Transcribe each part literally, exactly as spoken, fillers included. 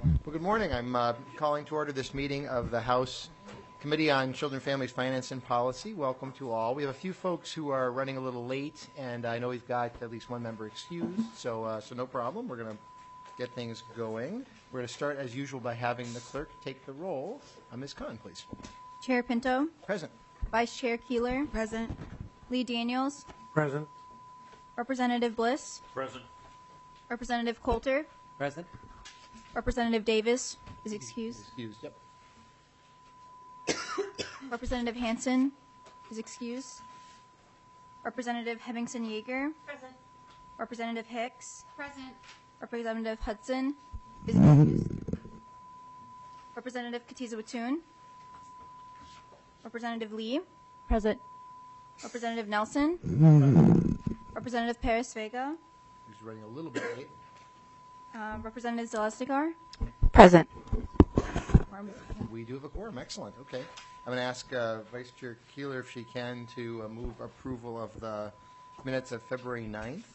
Well, good morning. I'm uh, calling to order this meeting of the House Committee on Children, Families, Finance, and Policy. Welcome to all. We have a few folks who are running a little late, and I know we've got at least one member excused, so uh, so no problem. We're going to get things going. We're going to start, as usual, by having the clerk take the roll. Uh, Miz Khan, please. Chair Pinto. Present. Vice Chair Keeler. Present. Lee Daniels. Present. Representative Bliss. Present. Representative Coulter. Present. Representative Davis is excused. Excused, yep. Representative Hansen is excused. Representative Hemmingson Yeager. Present. Representative Hicks. Present. Representative Hudson is excused. Representative Katiza Watoon. Representative Lee. Present. Representative Nelson. Representative Paris Vega. Who's running a little bit late. Uh, Representative Zalestigar. Present. We do have a quorum. Excellent. Okay. I'm going to ask uh, Vice Chair Keeler if she can to uh, move approval of the minutes of February ninth.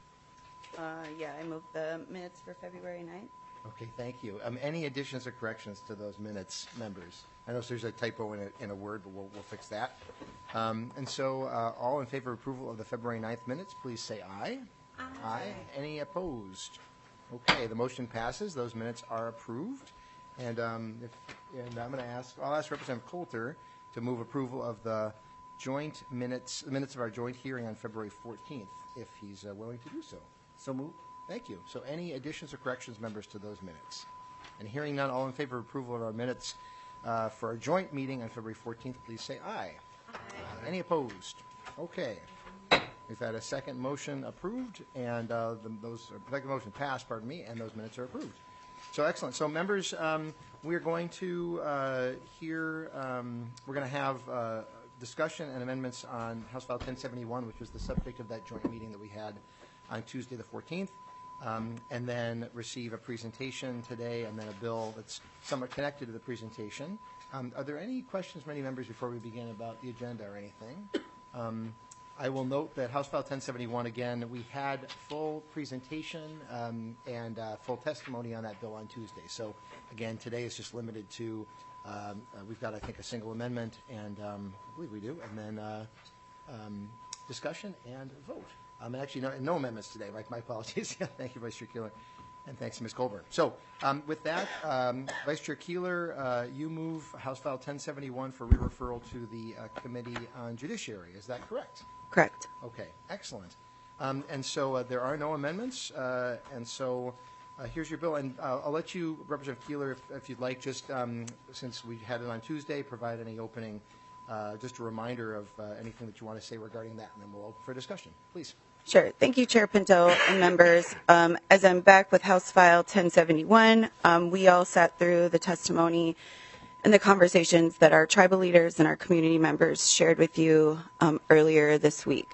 Uh, yeah, I moved the minutes for February ninth. Okay, thank you. Um, any additions or corrections to those minutes, members? I know there's a typo in a, in a word, but we'll, we'll fix that. Um, and so uh, all in favor of approval of the February ninth minutes, please say aye. Aye. Aye. Any opposed? Okay, the motion passes. Those minutes are approved. And, um, if, and I'm going to ask, I'll ask Representative Coulter to move approval of the joint minutes, the minutes of our joint hearing on February fourteenth, if he's uh, willing to do so. So moved. Thank you. So any additions or corrections, members, to those minutes? And hearing none, all in favor of approval of our minutes uh, for our joint meeting on February fourteenth, please say aye. Aye. Any opposed? Okay. We've had a second motion approved, and uh, the, those second motion passed, pardon me, and those minutes are approved. So excellent. So members, um, we are going to uh, hear, um, we're going to have uh, discussion and amendments on House File ten seventy-one, which was the subject of that joint meeting that we had on Tuesday the fourteenth, um, and then receive a presentation today and then a bill that's somewhat connected to the presentation. Um, are there any questions from any members before we begin about the agenda or anything? Um, I will note that House File ten seventy-one, again, we had full presentation um, and uh, full testimony on that bill on Tuesday. So, again, today is just limited to, um, uh, we've got, I think, a single amendment, and um, I believe we do, and then uh, um, discussion and vote. Um, and actually, no, no amendments today. Right? My apologies. Thank you, Vice Chair Keeler, and thanks to Miz Colburn. So, um, with that, um, Vice Chair Keeler, uh, you move House File ten seventy-one for re-referral to the uh, Committee on Judiciary. Is that correct? Correct. Okay, excellent. Um, and so uh, there are no amendments, uh, and so uh, here's your bill. And uh, I'll let you, Representative Keeler, if, if you'd like, just um, since we had it on Tuesday, provide any opening, uh, just a reminder of uh, anything that you want to say regarding that, and then we'll open for discussion. Please. Sure. Thank you, Chair Pinto and members. Um, as I'm back with House File ten seventy-one, um, we all sat through the testimony and the conversations that our tribal leaders and our community members shared with you um, earlier this week.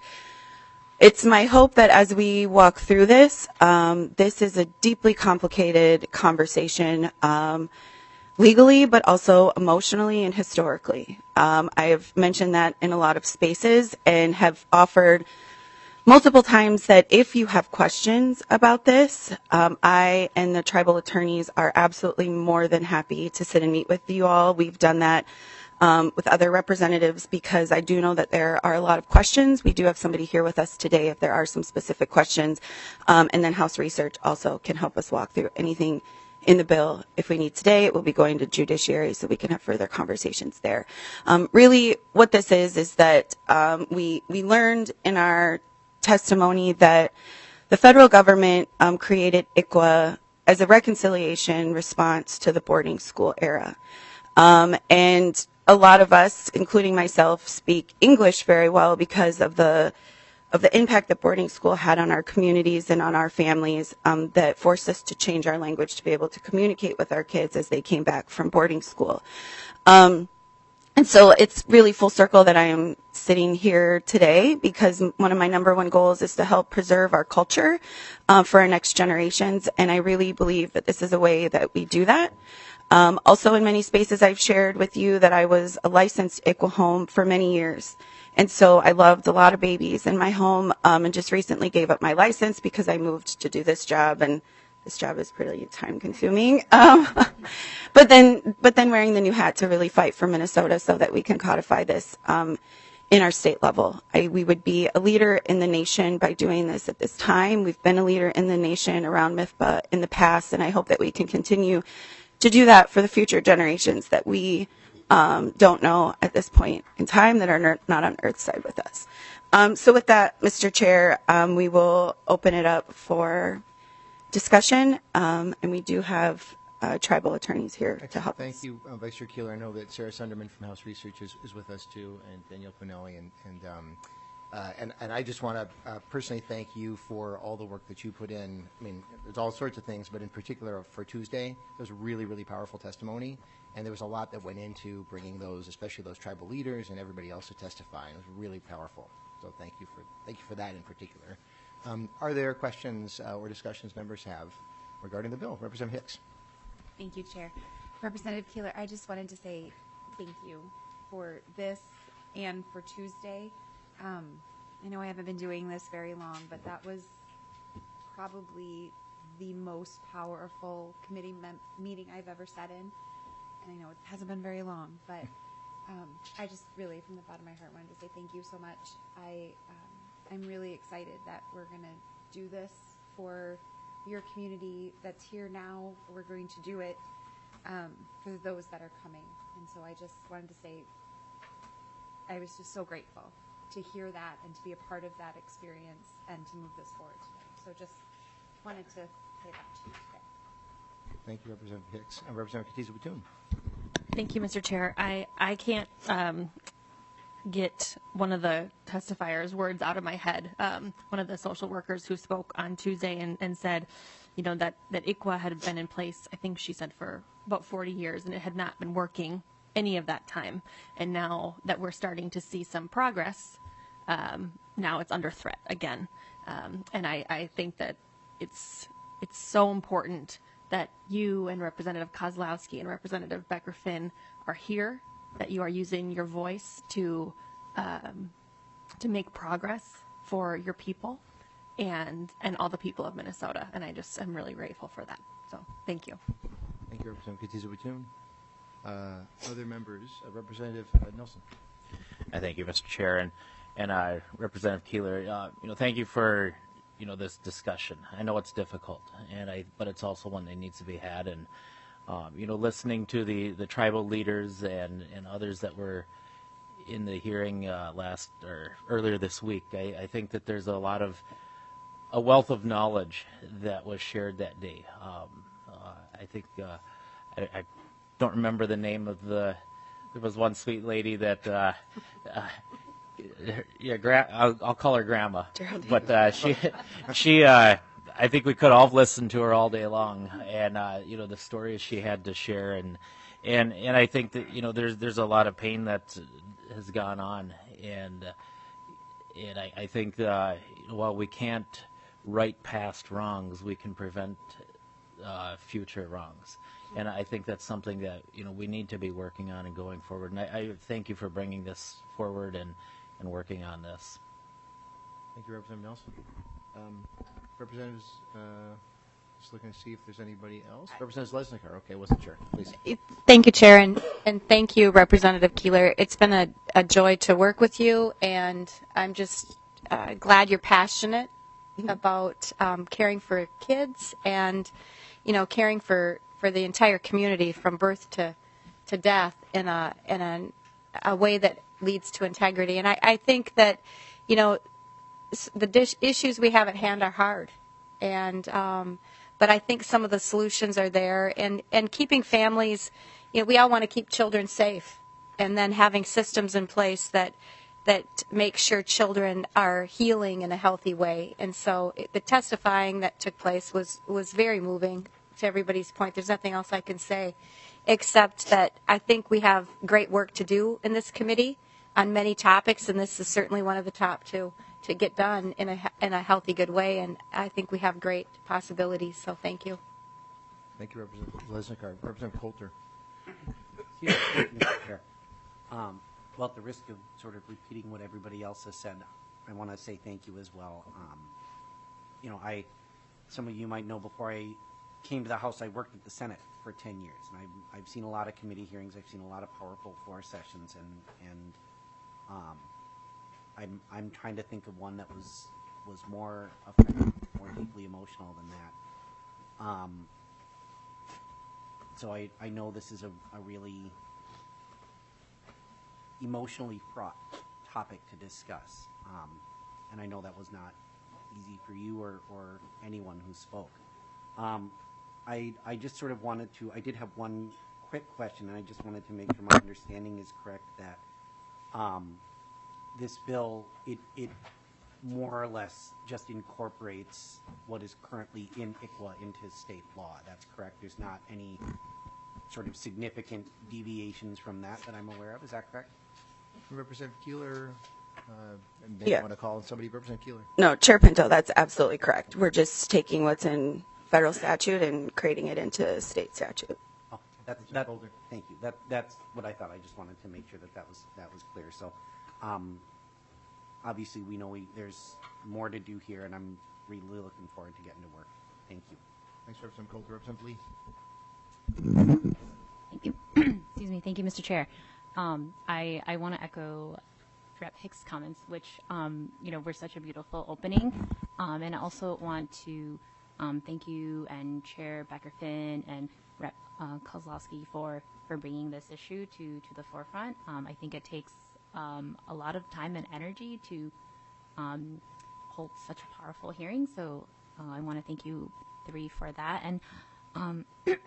It's my hope that as we walk through this, um, this is a deeply complicated conversation, um, legally, but also emotionally and historically. Um, I have mentioned that in a lot of spaces and have offered multiple times that if you have questions about this, um, I and the tribal attorneys are absolutely more than happy to sit and meet with you all. We've done that um, with other representatives because I do know that there are a lot of questions. We do have somebody here with us today if there are some specific questions. Um, and then House Research also can help us walk through anything in the bill. If we need today, it will be going to Judiciary so we can have further conversations there. Um, really, what this is is that um, we we learned in our testimony that the federal government um, created I C W A as a reconciliation response to the boarding school era. Um, and a lot of us, including myself, speak English very well because of the of the impact that boarding school had on our communities and on our families um, that forced us to change our language to be able to communicate with our kids as they came back from boarding school. Um, And so it's really full circle that I am sitting here today because one of my number one goals is to help preserve our culture uh, for our next generations. And I really believe that this is a way that we do that. Um, also, in many spaces, I've shared with you that I was a licensed I C W A home for many years. And so I loved a lot of babies in my home um, and just recently gave up my license because I moved to do this job and this job is pretty time consuming. Um, but then, but then wearing the new hat to really fight for Minnesota so that we can codify this um, in our state level. I, we would be a leader in the nation by doing this at this time. We've been a leader in the nation around M I F B A in the past, and I hope that we can continue to do that for the future generations that we um, don't know at this point in time that are ner- not on Earth's side with us. Um, so with that, Mister Chair, um, we will open it up for discussion, um, and we do have uh, tribal attorneys here to help Thank us. you, uh, Vice Chair Keeler. I know that Sarah Sunderman from House Research is, is with us too, and Danielle Pinelli, and and um, uh, and and I just want to uh, personally thank you for all the work that you put in. I mean, there's all sorts of things, but in particular for Tuesday, it was really, really powerful testimony, and there was a lot that went into bringing those, especially those tribal leaders and everybody else to testify. And it was really powerful. So thank you for thank you for that in particular. Um, are there questions uh, or discussions members have regarding the bill? Representative Hicks. Thank you, Chair. Representative Keeler, I just wanted to say thank you for this and for Tuesday. Um, I know I haven't been doing this very long, but that was probably the most powerful committee mem- meeting I've ever sat in. And I know it hasn't been very long, but um, I just really, from the bottom of my heart, wanted to say thank you so much. I, um, I'm really excited that we're going to do this for your community that's here now. We're going to do it um, for those that are coming. And so I just wanted to say I was just so grateful to hear that and to be a part of that experience and to move this forward today. So just wanted to say that to you today. Thank you, Representative Hicks. And Representative Katiza Batoon. Thank you, Mister Chair. I, I can't um, get one of the testifiers' words out of my head. Um, one of the social workers who spoke on Tuesday and, and said, you know, that, that I C W A had been in place, I think she said, for about forty years, and it had not been working any of that time. And now that we're starting to see some progress, um, now it's under threat again. Um, and I, I think that it's it's so important that you and Representative Kozlowski and Representative Becker-Finn are here, that you are using your voice to um, to make progress for your people and and all the people of Minnesota. And I just am really grateful for that. So thank you. Thank you, Representative Katiza Batoon. Uh, other members, uh, Representative uh, Nelson. I thank you, Mister Chair, and and uh, Representative Keeler. Uh, you know, thank you for you know this discussion. I know it's difficult, and I but it's also one that needs to be had. And um, you know, listening to the, the tribal leaders and, and others that were in the hearing uh, last or earlier this week, I, I think that there's a lot of a wealth of knowledge that was shared that day. Um, uh, I think uh, I, I don't remember the name of the. There was one sweet lady that. Uh, uh, yeah, gra- I'll, I'll call her Grandma. Geraldine. But uh, she, she. Uh, I think we could all have listened to her all day long, and uh, you know the stories she had to share, and and and I think that you know there's there's a lot of pain that has gone on, and and I, I think uh, while we can't right past wrongs, we can prevent uh, future wrongs. And I think that's something that you know we need to be working on and going forward. And I, I thank you for bringing this forward and, and working on this. Thank you, Representative Nelson. Um, representatives, uh, just looking to see if there's anybody else. Representative Lesniker. Okay, wasn't sure. Please. Thank you, Chair, and, and thank you, Representative Keeler. It's been a, a joy to work with you, and I'm just uh, glad you're passionate about um, caring for kids and, you know, caring for, for the entire community from birth to, to death in a in a, a way that leads to integrity. And I, I think that, you know, the dish, issues we have at hand are hard, and um, but I think some of the solutions are there. And, and keeping families, you know, we all want to keep children safe, and then having systems in place that that make sure children are healing in a healthy way. And so it, the testifying that took place was, was very moving to everybody's point. There's nothing else I can say except that I think we have great work to do in this committee on many topics, and this is certainly one of the top two to get done in a, in a healthy, good way. And I think we have great possibilities. So thank you. Thank you, Representative Lesniker. Representative Coulter. Excuse me, Mister Chair. Um, well, at the risk of sort of repeating what everybody else has said, I want to say thank you as well. Um, you know, I, some of you might know before I came to the House, I worked at the Senate for ten years, and I've, I've seen a lot of committee hearings. I've seen a lot of powerful floor sessions, and and um, I'm I'm trying to think of one that was was more effective, more deeply emotional than that. Um, so I I know this is a, a really emotionally fraught topic to discuss, um, and I know that was not easy for you or, or anyone who spoke. Um, I, I just sort of wanted to, I did have one quick question, and I just wanted to make sure my understanding is correct that um, this bill, it, it more or less just incorporates what is currently in I C W A into state law. That's correct? There's not any sort of significant deviations from that that I'm aware of. Is that correct? Representative Keeler, uh, maybe Yeah. want to call on somebody. Representative Keeler. No, Chair Pinto, that's absolutely correct. We're just taking what's in federal statute and creating it into state statute. Oh, that's, that, thank you. That, that's what I thought. I just wanted to make sure that that was, that was clear. So, um, obviously, we know we, there's more to do here, and I'm really looking forward to getting to work. Thank you. Thanks, Representative Coulter. Representative Lee. Thank you. Excuse me. Thank you, Mister Chair. Um, I, I want to echo Rep Hicks' comments, which, um, you know, were such a beautiful opening. Um, and I also want to um, thank you and Chair Becker-Finn and Rep uh, Kozlowski for, for bringing this issue to, to the forefront. Um, I think it takes um, a lot of time and energy to um, hold such a powerful hearing. So uh, I want to thank you three for that. And um,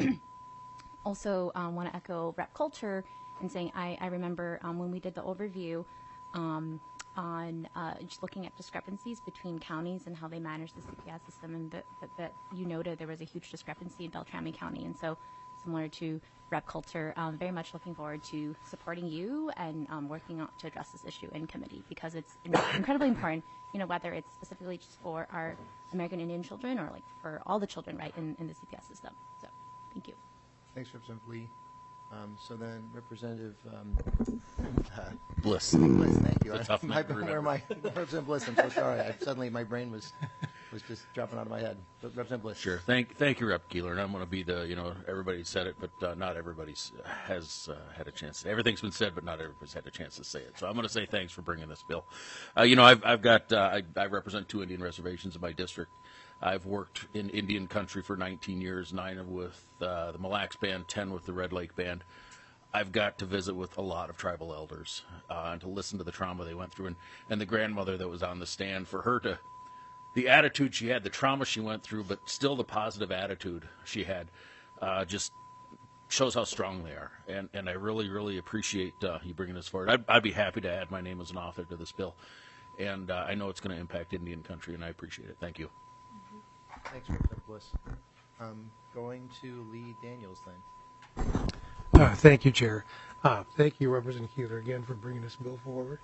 also um, want to echo Rep Coulter and saying I, I remember um, when we did the overview um, on uh, just looking at discrepancies between counties and how they manage the C P S system, and that, that, that you noted there was a huge discrepancy in Beltrami County. And so similar to Rep Coulter, um, very much looking forward to supporting you and um, working on, to address this issue in committee, because it's in- incredibly important, you know, whether it's specifically just for our American Indian children or like for all the children, right, in, in the C P S system. So thank you. Thanks, Representative Lee. Um, so then, Representative um, uh, Bliss. Bliss, thank you. It's a tough my, night to where remember. my Representative Bliss? I'm so sorry. I, suddenly, my brain was was just dropping out of my head. But Representative Bliss. Sure. Thank, thank you, Rep Keeler. And I'm going to be the, you know, everybody said it, but uh, not everybody has uh, had a chance. To, everything's been said, but not everybody's had a chance to say it. So I'm going to say thanks for bringing this bill. Uh, you know, I've, I've got, uh, I, I represent two Indian reservations in my district. I've worked in Indian country for nineteen years, nine with uh, the Mille Lacs Band, ten with the Red Lake Band. I've got to visit with a lot of tribal elders uh, and to listen to the trauma they went through. And, and the grandmother that was on the stand, for her to, the attitude she had, the trauma she went through, but still the positive attitude she had, uh, just shows how strong they are. And, and I really, really appreciate uh, you bringing this forward. I'd, I'd be happy to add my name as an author to this bill. And uh, I know it's going to impact Indian country, and I appreciate it. Thank you. Thanks, Representative Bliss. Um, going to Lee Daniels then. Uh, thank you, Chair. Uh, thank you, Representative Keeler, again for bringing this bill forward.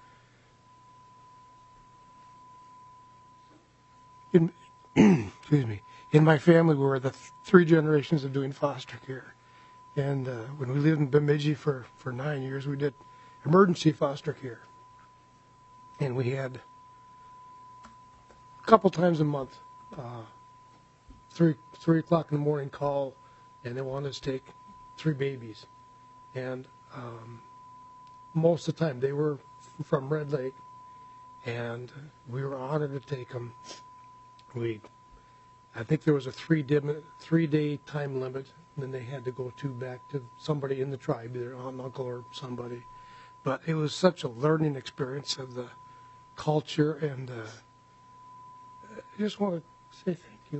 In, excuse me. In my family, we were the th- three generations of doing foster care. And uh, when we lived in Bemidji for, for nine years, we did emergency foster care. And we had a couple times a month, uh, three, three o'clock in the morning call, and they wanted us to take three babies. And um, most of the time they were from Red Lake, and we were honored to take them. We, I think there was a three day, three day time limit, and then they had to go to back to somebody in the tribe, either aunt, uncle, or somebody. But it was such a learning experience of the culture, and uh, I just want to say thank you.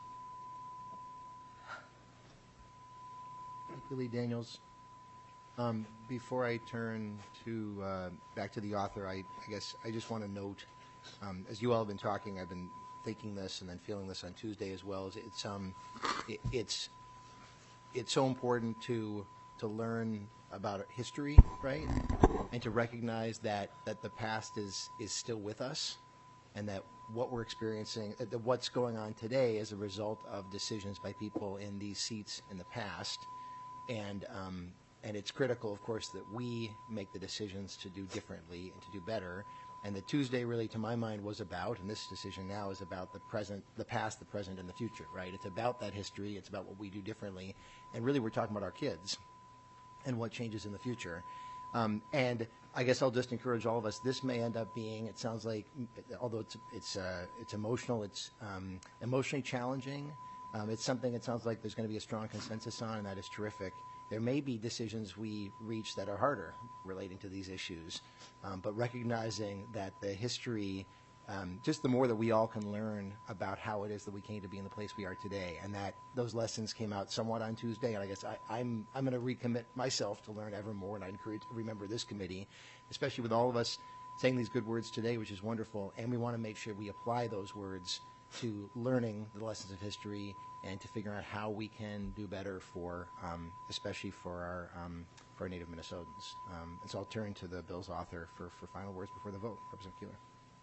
Thank you, Lee Daniels. Um, before I turn to uh, back to the author, I, I guess I just want to note, um, as you all have been talking, I've been thinking this and then feeling this on Tuesday as well. Is it's um, it, it's it's so important to to learn about history, right, and to recognize that that the past is is still with us, and that what we're experiencing, that what's going on today, is a result of decisions by people in these seats in the past. And um, and it's critical, of course, that we make the decisions to do differently and to do better. And the Tuesday really, to my mind, was about, and this decision now is about the present, the past, the present, and the future, right? It's about that history. It's about what we do differently. And really, we're talking about our kids and what changes in the future. Um, and I guess I'll just encourage all of us, this may end up being, it sounds like, although it's, it's, uh, it's emotional, it's um, emotionally challenging. Um, it's something it sounds like there's going to be a strong consensus on, and that is terrific. There may be decisions we reach that are harder relating to these issues, um, but recognizing that the history, um, just the more that we all can learn about how it is that we came to be in the place we are today, and that those lessons came out somewhat on Tuesday, and I guess I, I'm, I'm going to recommit myself to learn ever more, and I encourage, remember this committee, especially with all of us saying these good words today, which is wonderful, and we want to make sure we apply those words to learning the lessons of history and to figure out how we can do better for, um, especially for our, um, for our Native Minnesotans. Um, and so I'll turn to the bill's author for, for final words before the vote. Representative Keeler.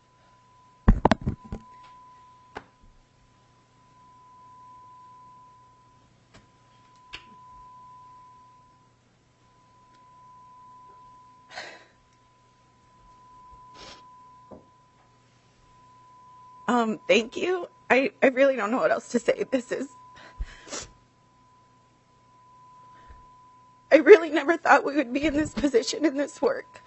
Um, thank you. I, I really don't know what else to say. This is, I really never thought we would be in this position in this work.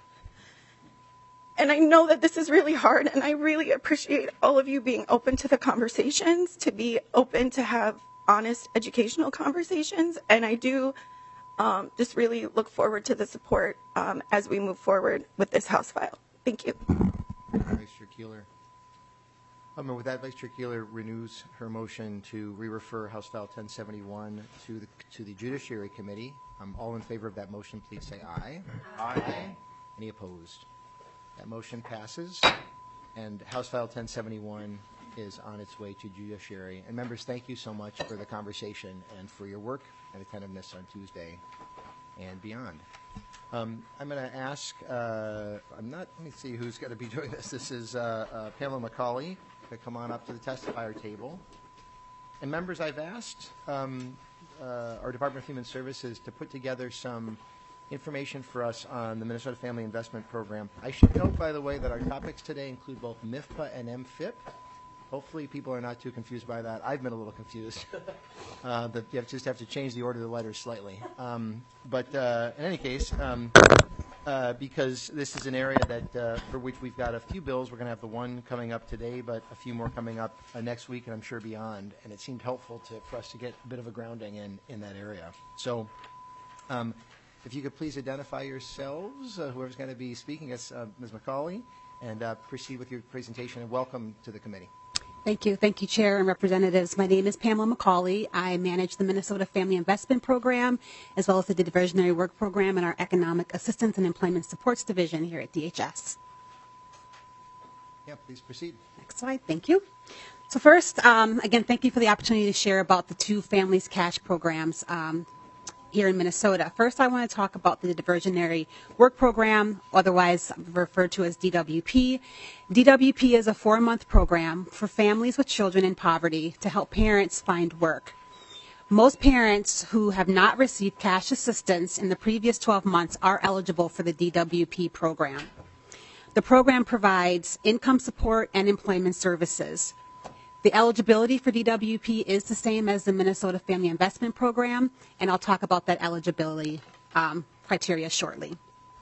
And I know that this is really hard, and I really appreciate all of you being open to the conversations, to be open to have honest educational conversations. And I do um, just really look forward to the support um, as we move forward with this House file. Thank you. Vice Chair Keeler. Um, and with that, Vice Chair Keeler renews her motion to re-refer House File ten seventy-one to the to the Judiciary Committee. Um, all in favor of that motion, please say aye. Aye. Aye. Any opposed? That motion passes, and House File ten seventy-one is on its way to Judiciary. And members, thank you so much for the conversation and for your work and attentiveness on Tuesday and beyond. Um, I'm going to ask, uh, I'm not, let me see who's going to be doing this. This is uh, uh, Pamela McCauley to come on up to the testifier table. And members, I've asked um, uh, our Department of Human Services to put together some information for us on the Minnesota Family Investment Program. I should note, by the way, that our topics today include both M I F P A and M F I P. Hopefully people are not too confused by that. I've been a little confused. uh, but you have just have to change the order of the letters slightly. Um, but uh, in any case, um, uh, because this is an area that uh, for which we've got a few bills, we're going to have the one coming up today, but a few more coming up uh, next week, and I'm sure beyond. And it seemed helpful to, for us to get a bit of a grounding in, in that area. So um, if you could please identify yourselves, uh, whoever's going to be speaking, as uh, Miz McCauley, and uh, proceed with your presentation, and welcome to the committee. Thank you. Thank you, Chair and Representatives. My name is Pamela McCauley. I manage the Minnesota Family Investment Program, as well as the Diversionary Work Program and our Economic Assistance and Employment Supports Division here at D H S. Yeah, please proceed. Next slide. Thank you. So first, um, again, thank you for the opportunity to share about the two Families Cash programs um, here in Minnesota. First, I want to talk about the Diversionary Work Program, otherwise referred to as D W P. D W P is a four-month program for families with children in poverty to help parents find work. Most parents who have not received cash assistance in the previous twelve months are eligible for the D W P program. The program provides income support and employment services. The eligibility for D W P is the same as the Minnesota Family Investment Program, and I'll talk about that eligibility um, criteria shortly.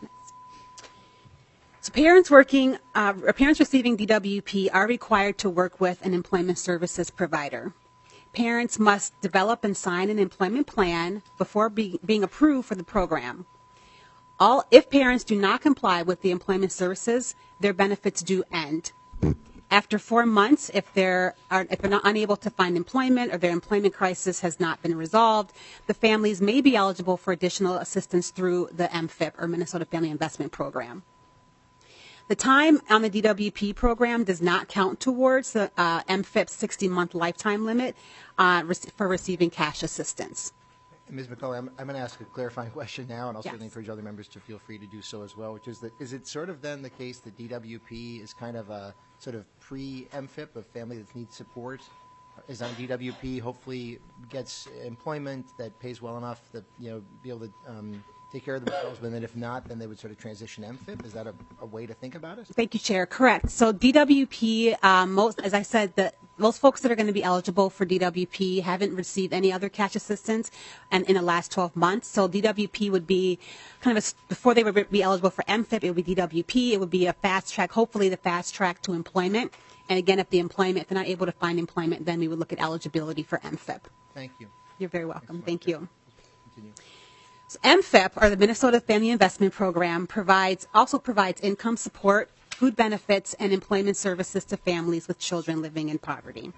So parents working, uh, parents receiving D W P are required to work with an employment services provider. Parents must develop and sign an employment plan before be, being approved for the program. All, if parents do not comply with the employment services, their benefits do end. After four months, if they're, are, if they're not unable to find employment or their employment crisis has not been resolved, the families may be eligible for additional assistance through the M F I P, or Minnesota Family Investment Program. The time on the D W P program does not count towards the uh, M F I P's sixty-month lifetime limit uh, for receiving cash assistance. Miz McCauley, I'm, I'm going to ask a clarifying question now, and I'll Yes. certainly encourage other members to feel free to do so as well, which is that, is it sort of then the case that D W P is kind of a sort of pre-M F I P, a family that needs support, is on D W P, hopefully gets employment that pays well enough that, you know, be able to um, take care of themselves, but then if not, then they would sort of transition M F I P? Is that a, a way to think about it? Thank you, Chair. Correct. So D W P, um, most, as I said, the, most folks that are going to be eligible for D W P haven't received any other cash assistance and in the last twelve months. So D W P would be kind of a, before they would be eligible for M F I P, it would be D W P. It would be a fast track, hopefully the fast track to employment. And again, if the employment, if they're not able to find employment, then we would look at eligibility for M F I P. Thank you. You're very welcome. Thank you. Continue. So M F I P, or the Minnesota Family Investment Program, provides also provides income support, food benefits, and employment services to families with children living in poverty.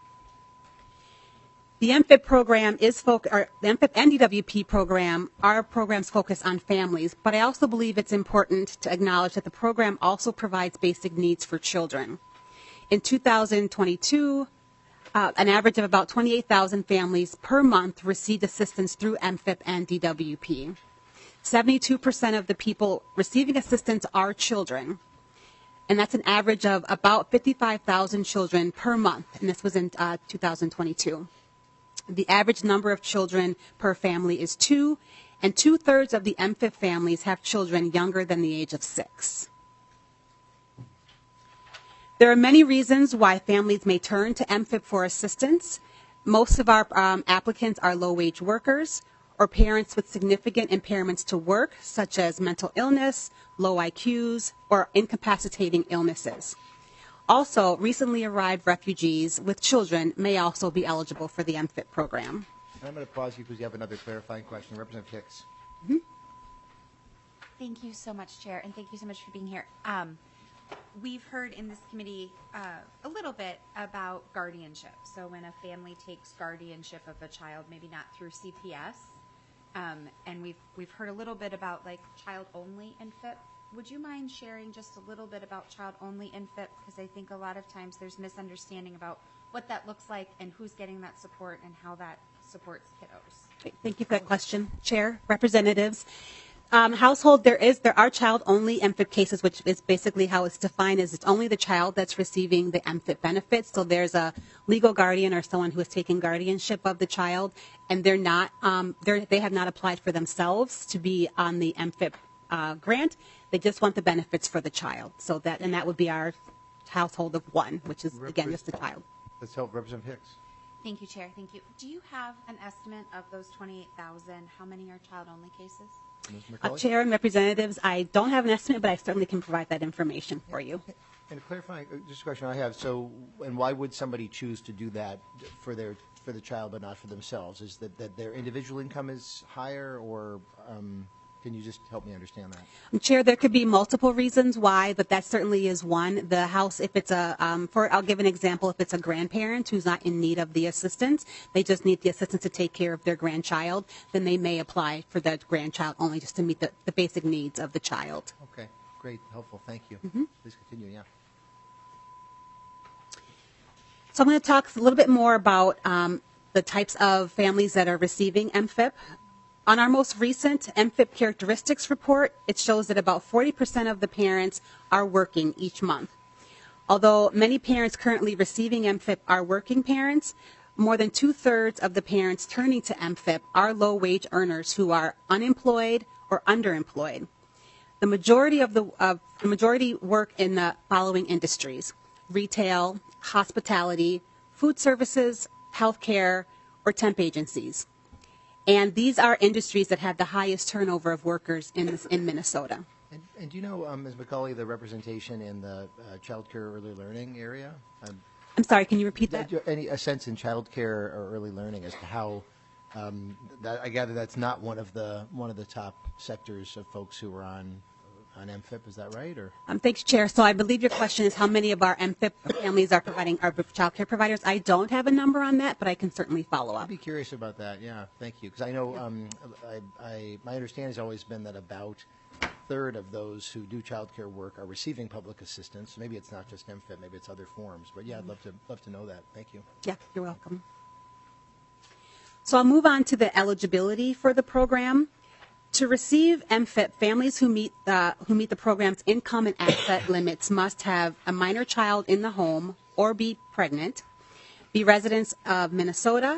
The M F I P program is foc- or the M F I P and D W P program are programs focused on families, but I also believe it's important to acknowledge that the program also provides basic needs for children. In two thousand twenty-two, uh, an average of about twenty-eight thousand families per month received assistance through M F I P and D W P. seventy-two percent of the people receiving assistance are children, and that's an average of about fifty-five thousand children per month, and this was in uh, two thousand twenty-two. The average number of children per family is two, and two-thirds of the M F I P families have children younger than the age of six. There are many reasons why families may turn to M F I P for assistance. Most of our um, applicants are low-wage workers or parents with significant impairments to work, such as mental illness, low I Qs, or incapacitating illnesses. Also, recently arrived refugees with children may also be eligible for the M F I P program. And I'm going to pause you because you have another clarifying question. Representative Hicks. Mm-hmm. Thank you so much, Chair, and thank you so much for being here. Um, we've heard in this committee uh, a little bit about guardianship. So when a family takes guardianship of a child, maybe not through C P S, um, and we've we've heard a little bit about like child-only M F I P. Would you mind sharing just a little bit about child-only M F I P? Because I think a lot of times there's misunderstanding about what that looks like and who's getting that support and how that supports kiddos. Thank you for that question, Chair, representatives. Um, household, there is there are child-only M F I P cases, which is basically how it's defined, is it's only the child that's receiving the M F I P benefits. So there's a legal guardian or someone who is taking guardianship of the child, and they're not um, they're, they have not applied for themselves to be on the M F I P uh, grant. They just want the benefits for the child. So that and that would be our household of one, which is again just the child. Let's help Representative Hicks. Thank you, Chair. Thank you. Do you have an estimate of those twenty-eight thousand? How many are child-only cases? Uh, Chair and representatives, I don't have an estimate, but I certainly can provide that information for you. And a clarifying, uh, just a question I have. So, and why would somebody choose to do that for their for the child, but not for themselves? Is that that their individual income is higher, or um, can you just help me understand that? Um, Chair, there could be multiple reasons why, but that certainly is one. The house, if it's a, um, for I'll give an example. If it's a grandparent who's not in need of the assistance, they just need the assistance to take care of their grandchild, then they may apply for that grandchild only just to meet the, the basic needs of the child. Okay, great, helpful, thank you. Mm-hmm. Please continue, yeah. So I'm going to talk a little bit more about um, the types of families that are receiving M F I P. On our most recent M F I P characteristics report, it shows that about forty percent of the parents are working each month. Although many parents currently receiving M F I P are working parents, more than two-thirds of the parents turning to M F I P are low-wage earners who are unemployed or underemployed. The majority of the uh, the majority work in the following industries: retail, hospitality, food services, healthcare, or temp agencies. And these are industries that have the highest turnover of workers in this, in Minnesota. And, and do you know, um, Miz McCauley, the representation in the uh, child care early learning area? Um, I'm sorry, can you repeat that? Do you have any a sense in child care or early learning as to how? Um, that, I gather that's not one of the one of the top sectors of folks who are on on M F I P. Is that right? Or um, thanks, Chair. So I believe your question is how many of our M F I P families are providing our child care providers. I don't have a number on that, but I can certainly follow up. I'd be curious about that. Yeah, thank you. Because I know um, I, I, my understanding has always been that about a third of those who do child care work are receiving public assistance. Maybe it's not just M F I P, maybe it's other forms. But yeah, I'd love to love to know that. Thank you. Yeah, you're welcome. So I'll move on to the eligibility for the program. To receive M F I P, families who meet the who meet the program's income and asset limits must have a minor child in the home or be pregnant, be residents of Minnesota,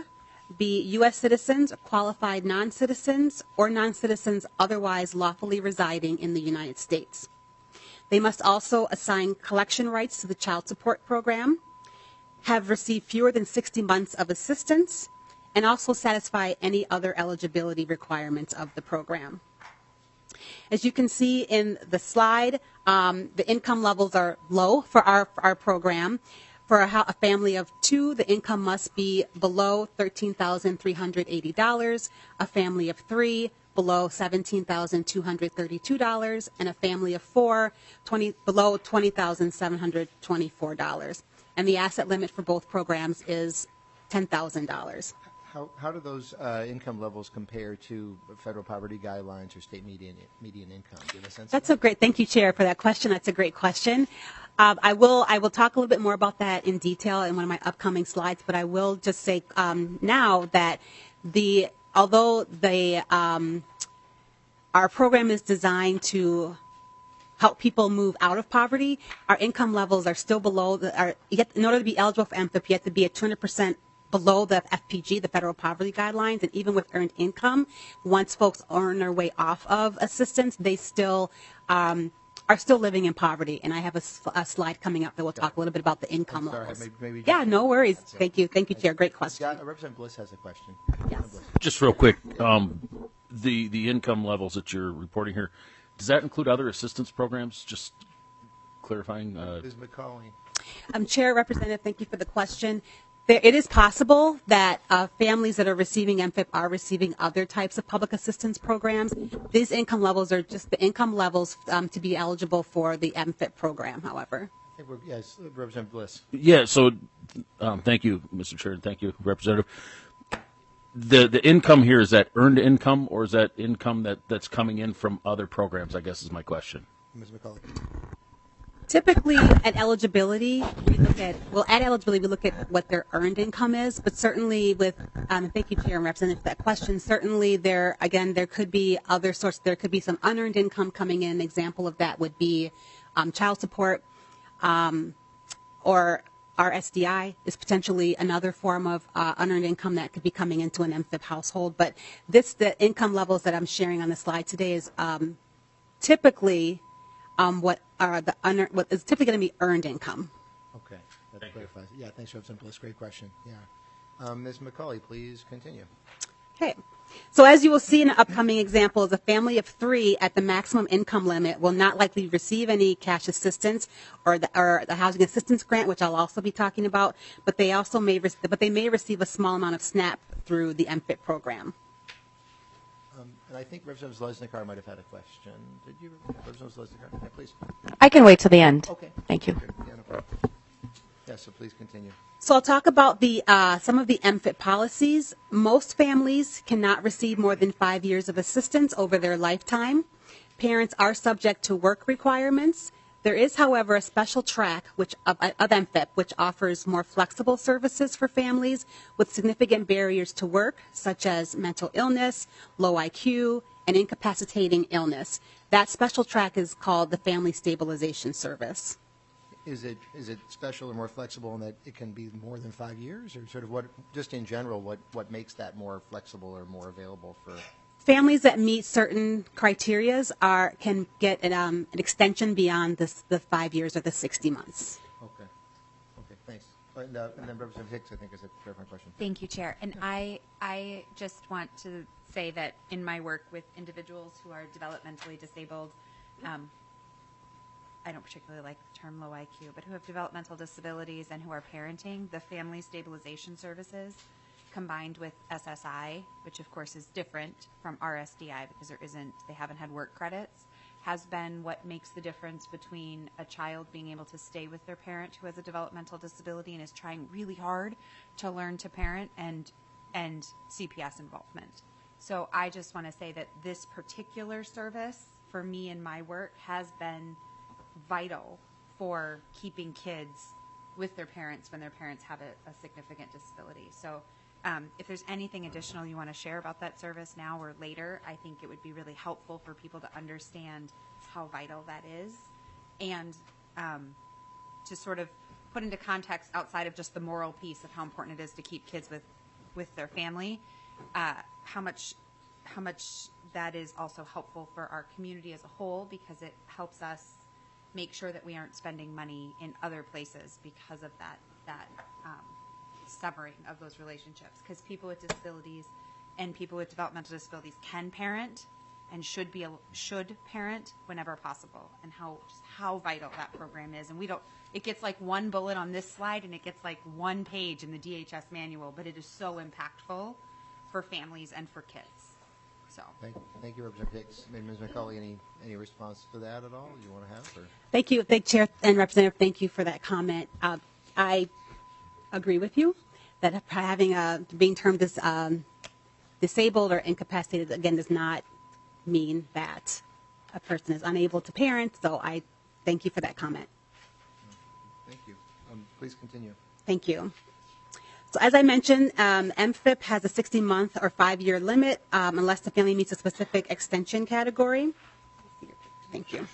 be U S citizens, qualified non-citizens, or non-citizens otherwise lawfully residing in the United States. They must also assign collection rights to the child support program, have received fewer than sixty months of assistance, and also satisfy any other eligibility requirements of the program. As you can see in the slide, um, the income levels are low for our, for our program. For a, a family of two, the income must be below thirteen thousand three hundred eighty dollars, a family of three below seventeen thousand two hundred thirty-two dollars, and a family of four twenty, below twenty thousand seven hundred twenty-four dollars. And the asset limit for both programs is ten thousand dollars. How, how do those uh, income levels compare to federal poverty guidelines or state median median income? Do you have a sense? That's a great. Thank you, Chair, for that question. That's a great question. Um, I will I will talk a little bit more about that in detail in one of my upcoming slides. But I will just say um, now that the although the um, our program is designed to help people move out of poverty, our income levels are still below the. Are, yet, in order to be eligible for M F I P, you have to be at two hundred percent below the F P G, the federal poverty guidelines, and even with earned income, once folks earn their way off of assistance, they still um, are still living in poverty. And I have a, a slide coming up that will talk a little bit about the income I'm sorry, levels. maybe- maybe yeah, just- no worries. That's it. Thank you, thank you, Chair. Great question. Yeah, Representative Bliss has a question. Yes. Just real quick, um, the the income levels that you're reporting here, does that include other assistance programs? Just clarifying. Uh, Miz McCauley. Um, Chair, Representative, thank you for the question. There, it is possible that uh, families that are receiving M F I P are receiving other types of public assistance programs. These income levels are just the income levels um, to be eligible for the M F I P program, however. I think we're, yes, Representative Bliss. yeah. So, um, thank you, Mister Chair, and thank you, Representative. The the income here, is that earned income, or is that income that, that's coming in from other programs? I guess is my question. Miz McCauley. Typically, at eligibility, we look at, well, at eligibility, we look at what their earned income is, but certainly with, um, thank you, Chair and Representative, for that question. Certainly there, again, there could be other sources, there could be some unearned income coming in. An example of that would be um, child support, um, or our S D I is potentially another form of uh, unearned income that could be coming into an M F I P household. But this, the income levels that I'm sharing on the slide today is um, typically Um, what are the unearned, what is typically going to be earned income. Okay, that clarifies. it. Yeah, thanks, Representative Bliss. Great question. Yeah. Um, Miz McCauley, please continue. Okay. So as you will see in the upcoming examples, a family of three at the maximum income limit will not likely receive any cash assistance or the, or the housing assistance grant, which I'll also be talking about, but they also may, re- but they may receive a small amount of SNAP through the M F I P program. Um, and I think Representative Zlesnikar might have had a question. Did you, Representative Zlesnikar? Yeah, please. I can wait till the end. Okay. Thank you. Good. Yeah, no problem. Yeah, so please continue. So I'll talk about the uh, some of the M F I P policies. Most families cannot receive more than five years of assistance over their lifetime. Parents are subject to work requirements. There is, however, a special track which of, of M F I P which offers more flexible services for families with significant barriers to work, such as mental illness, low I Q, and incapacitating illness. That special track is called the Family Stabilization Service. Is it is it special or more flexible in that it can be more than five years, or sort of what, just in general, what, what makes that more flexible or more available for? Families that meet certain criterias are can get an, um, an extension beyond this, the five years or the sixty months. Okay. Okay, thanks. And, uh, and then Representative Hicks, I think, is a clarifying question. Thank you, Chair. And I, I just want to say that in my work with individuals who are developmentally disabled, um, I don't particularly like the term low I Q, but who have developmental disabilities and who are parenting, the Family Stabilization Services, combined with S S I, which of course is different from R S D I because there isn't, they haven't had work credits, has been what makes the difference between a child being able to stay with their parent who has a developmental disability and is trying really hard to learn to parent and and C P S involvement. So I just want to say that this particular service for me in my work has been vital for keeping kids with their parents when their parents have a, a significant disability. So um, if there's anything additional you want to share about that service now or later, I think it would be really helpful for people to understand how vital that is and um, to sort of put into context outside of just the moral piece of how important it is to keep kids with with their family, uh, how much how much that is also helpful for our community as a whole, because it helps us make sure that we aren't spending money in other places because of that that um, severing of those relationships. Because people with disabilities and people with developmental disabilities can parent and should be a, should parent whenever possible, and how just how vital that program is. And we don't. It gets like one bullet on this slide, and it gets like one page in the D H S manual, but it is so impactful for families and for kids. So Thank, thank you, Representative Hicks. Maybe Miz McCauley, any any response to that at all you want to have? Or? Thank you, thank Chair and Representative. Thank you for that comment. Uh, I agree with you that having a being termed as um, disabled or incapacitated again does not mean that a person is unable to parent. So I thank you for that comment. Thank you. Um, please continue. Thank you. So as I mentioned, um, M F I P has a sixty-month or five-year limit um, unless the family meets a specific extension category. Thank you.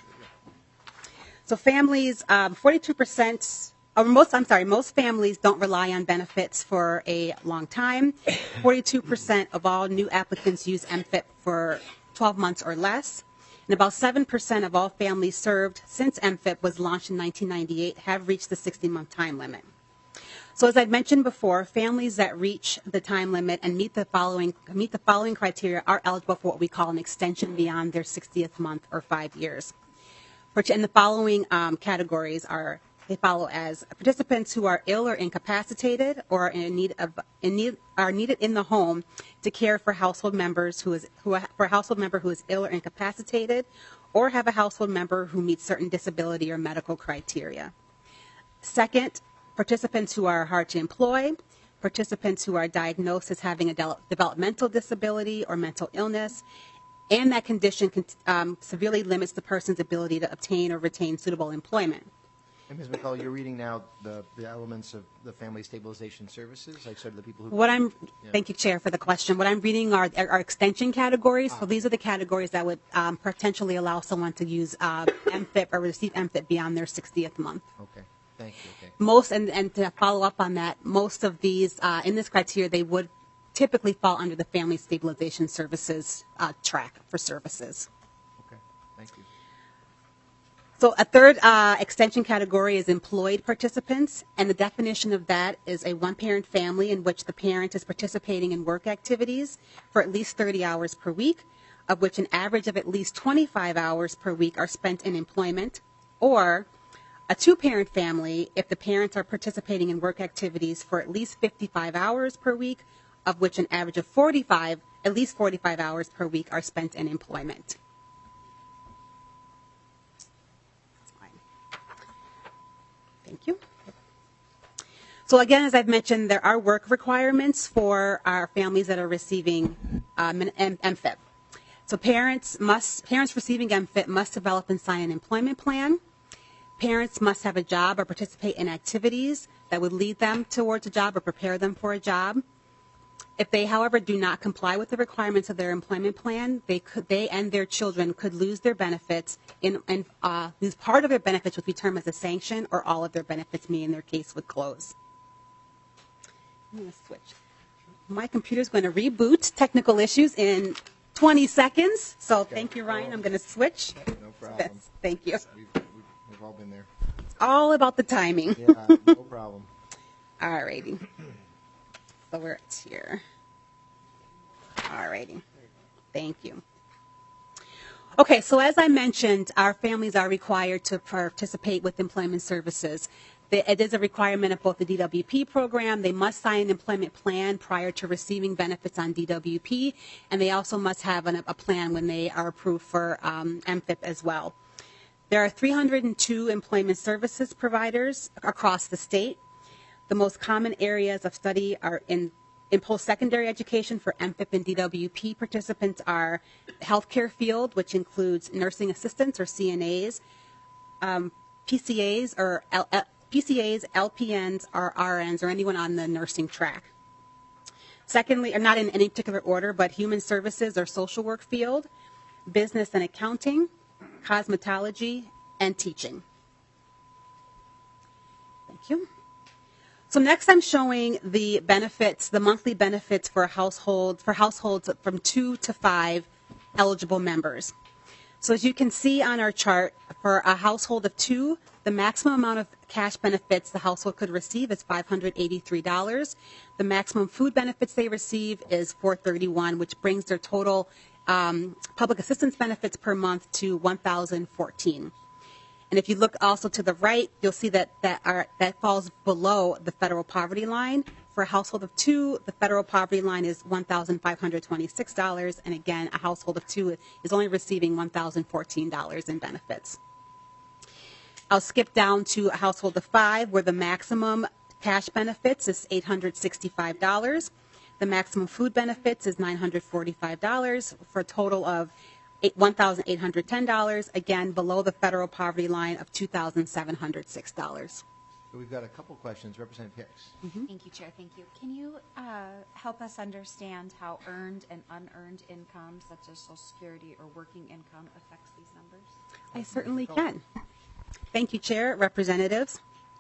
So families, um, forty-two percent, or most, I'm sorry, most families don't rely on benefits for a long time. forty-two percent of all new applicants use M F I P for twelve months or less. And about seven percent of all families served since M F I P was launched in nineteen ninety-eight have reached the sixty-month time limit. So as I mentioned before, families that reach the time limit and meet the following meet the following criteria are eligible for what we call an extension beyond their sixtieth month or five years. And the following um, categories are they follow as participants who are ill or incapacitated or in need of in need are needed in the home to care for household members who is who for a household member who is ill or incapacitated, or have a household member who meets certain disability or medical criteria. Second, participants who are hard to employ, participants who are diagnosed as having a de- developmental disability or mental illness, and that condition can, um, severely limits the person's ability to obtain or retain suitable employment. And Miz McCauley, you're reading now the, the elements of the Family Stabilization Services, like sort of the people who... What I'm, yeah. Thank you, Chair, for the question. What I'm reading are, are extension categories. Ah. So these are the categories that would um, potentially allow someone to use uh, M F I P or receive M F I P beyond their sixtieth month. Okay. Thank you. Okay. Most, and, and to follow up on that, most of these, uh, in this criteria, they would typically fall under the Family Stabilization Services uh, track for services. Okay. Thank you. So a third uh, extension category is employed participants, and the definition of that is a one-parent family in which the parent is participating in work activities for at least thirty hours per week, of which an average of at least twenty-five hours per week are spent in employment, or a two-parent family if the parents are participating in work activities for at least fifty-five hours per week, of which an average of forty-five, at least forty-five hours per week are spent in employment. Thank you. So again, as I've mentioned, there are work requirements for our families that are receiving um, an M F I P. So parents must parents receiving M F I P must develop and sign an employment plan. Parents must have a job or participate in activities that would lead them towards a job or prepare them for a job. If they, however, do not comply with the requirements of their employment plan, they could, they and their children could lose their benefits in, and uh, lose part of their benefits, which we term as a sanction, or all of their benefits, meaning their case would close. I'm going to switch. My computer's going to reboot. Technical issues in twenty seconds. So okay. Thank you, Ryan. I'm going to switch. No problem. Thank you. We've, we've, we've all been there. It's all about the timing. Yeah, no problem. All righty. So we're here. All righty. Thank you. Okay, so as I mentioned, our families are required to participate with employment services. It is a requirement of both the D W P program. They must sign an employment plan prior to receiving benefits on D W P, and they also must have an, a plan when they are approved for um, M F I P as well. There are three hundred two employment services providers across the state. The most common areas of study are in, in post-secondary education for M F I P and D W P participants are healthcare field, which includes nursing assistants or C N As, um, P C As or L, L, P C As, L P Ns, or R Ns, or anyone on the nursing track. Secondly, or not in any particular order, but human services or social work field, business and accounting, cosmetology, and teaching. Thank you. So next I'm showing the benefits, the monthly benefits for households, for households from two to five eligible members. So as you can see on our chart, for a household of two, the maximum amount of cash benefits the household could receive is five hundred eighty-three dollars. The maximum food benefits they receive is four hundred thirty-one dollars, which brings their total um, public assistance benefits per month to one thousand fourteen dollars. And if you look also to the right, you'll see that that, are, that falls below the federal poverty line. For a household of two, the federal poverty line is one thousand five hundred twenty-six dollars. And again, a household of two is only receiving one thousand fourteen dollars in benefits. I'll skip down to a household of five, where the maximum cash benefits is eight hundred sixty-five dollars. The maximum food benefits is nine hundred forty-five dollars for a total of one thousand eight hundred ten dollars, again below the federal poverty line of two thousand seven hundred six dollars. So we've got a couple questions. Representative Hicks. Mm-hmm. Thank you, Chair. Thank you. Can you uh, help us understand how earned and unearned income, such as Social Security or working income, affects these numbers? I certainly can. Thank you, Chair, representatives.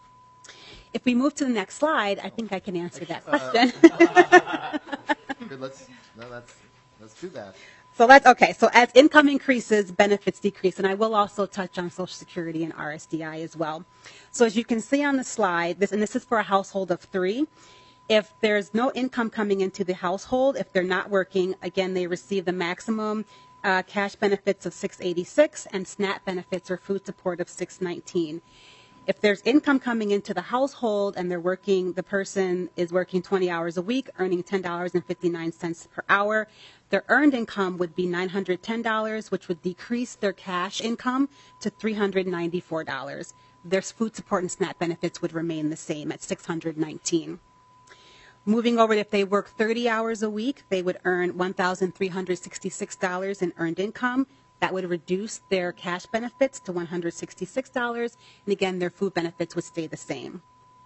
If we move to the next slide, I think I can answer that question. Uh, good, let's, no, let's, let's do that. So that's okay. So as income increases, benefits decrease. And I will also touch on Social Security and R S D I as well. So as you can see on the slide, this, and this is for a household of three, if there's no income coming into the household, if they're not working, again, they receive the maximum uh, cash benefits of six hundred eighty-six dollars and SNAP benefits or food support of six hundred nineteen dollars. If there's income coming into the household and they're working, the person is working twenty hours a week, earning ten dollars and fifty-nine cents per hour, their earned income would be nine hundred ten dollars, which would decrease their cash income to three hundred ninety-four dollars. Their food support and SNAP benefits would remain the same at six hundred nineteen dollars. Moving over, if they work thirty hours a week, they would earn one thousand three hundred sixty-six dollars in earned income. That would reduce their cash benefits to one hundred sixty-six dollars. And again, their food benefits would stay the same.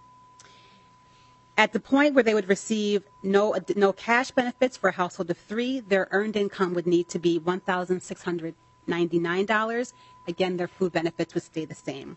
At the point where they would receive no, no cash benefits for a household of three, their earned income would need to be one thousand six hundred ninety-nine dollars. Again, their food benefits would stay the same.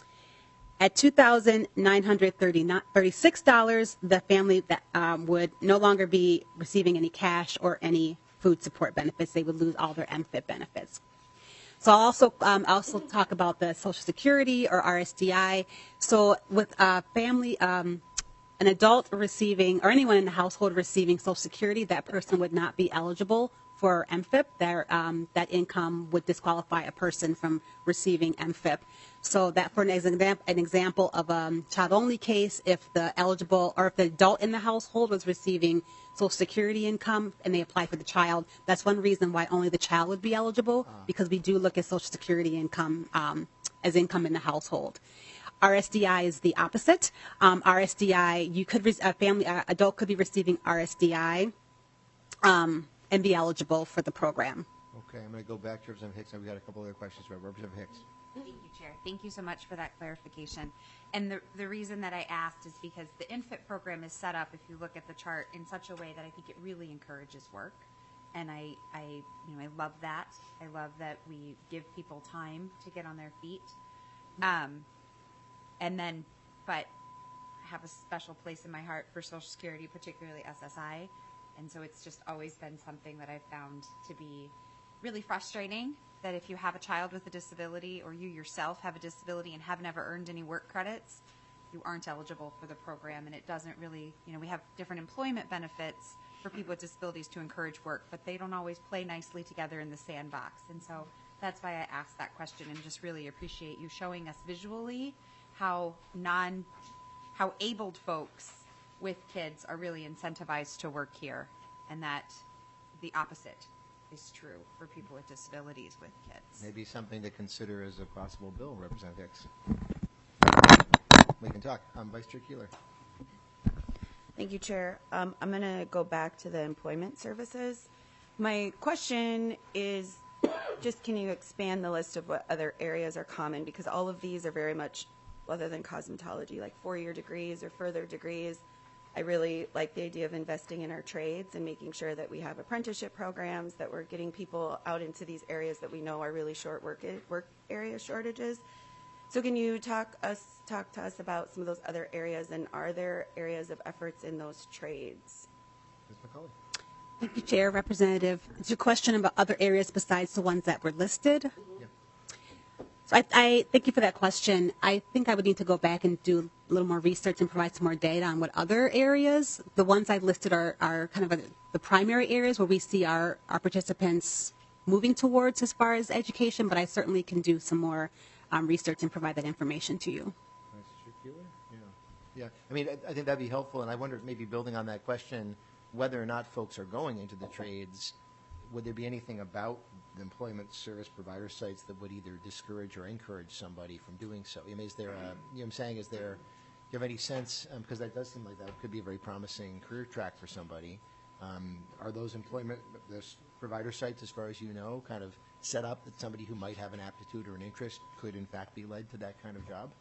At two thousand nine hundred thirty-six dollars, the family that, um, would no longer be receiving any cash or any food support benefits. They would lose all their M F I P benefits. So I'll also um, also talk about the Social Security or R S D I. So with a family, um, an adult receiving, or anyone in the household receiving Social Security, that person would not be eligible for M F I P. Their, um, that income would disqualify a person from receiving M F I P. So that, for an example, an example of a child-only case, if the eligible, or if the adult in the household was receiving Social Security income and they apply for the child, that's one reason why only the child would be eligible, because we do look at Social Security income um, as income in the household. R S D I is the opposite. Um, R S D I, you could, re- a family, uh, adult could be receiving R S D I um, and be eligible for the program. Okay, I'm going to go back to Representative Hicks. I've got a couple other questions for Representative Hicks. Thank you, Chair. Thank you so much for that clarification. And the, the reason that I asked is because the I N F I P program is set up, if you look at the chart, in such a way that I think it really encourages work. And I, I, you know, I love that. I love that we give people time to get on their feet. Um, and then, but I have a special place in my heart for Social Security, particularly S S I. And so it's just always been something that I've found to be really frustrating, that if you have a child with a disability or you yourself have a disability and have never earned any work credits, you aren't eligible for the program. And it doesn't really, you know, we have different employment benefits for people with disabilities to encourage work, but they don't always play nicely together in the sandbox. And so that's why I asked that question, and just really appreciate you showing us visually how non, how abled folks with kids are really incentivized to work here, and that the opposite is true for people with disabilities with kids. Maybe something to consider as a possible bill, Representative Hicks. We can talk. Um, Vice Chair Keeler. Thank you, Chair. Um, I'm going to go back to the employment services. My question is, just can you expand the list of what other areas are common? Because all of these are very much, other than cosmetology, like four-year degrees or further degrees. I really like the idea of investing in our trades and making sure that we have apprenticeship programs, that we're getting people out into these areas that we know are really short work, work area shortages. So can you talk us talk to us about some of those other areas, and are there areas of efforts in those trades? Miz McCauley. Thank you, Chair. Representative, it's your question about other areas besides the ones that were listed. Yeah. So I, I thank you for that question. I think I would need to go back and do a little more research and provide some more data on what other areas. The ones I've listed are, are kind of a, the primary areas where we see our, our participants moving towards as far as education, but I certainly can do some more um, research and provide that information to you. Yeah. Yeah. I mean, I, I think that'd be helpful, and I wonder, maybe building on that question, whether or not folks are going into the trades, would there be anything about the employment service provider sites that would either discourage or encourage somebody from doing so? I mean, is there a, you know what I'm saying, is there, do you have any sense, um, because that does seem like that could be a very promising career track for somebody. Um, are those employment, those provider sites, as far as you know, kind of set up that somebody who might have an aptitude or an interest could in fact be led to that kind of job?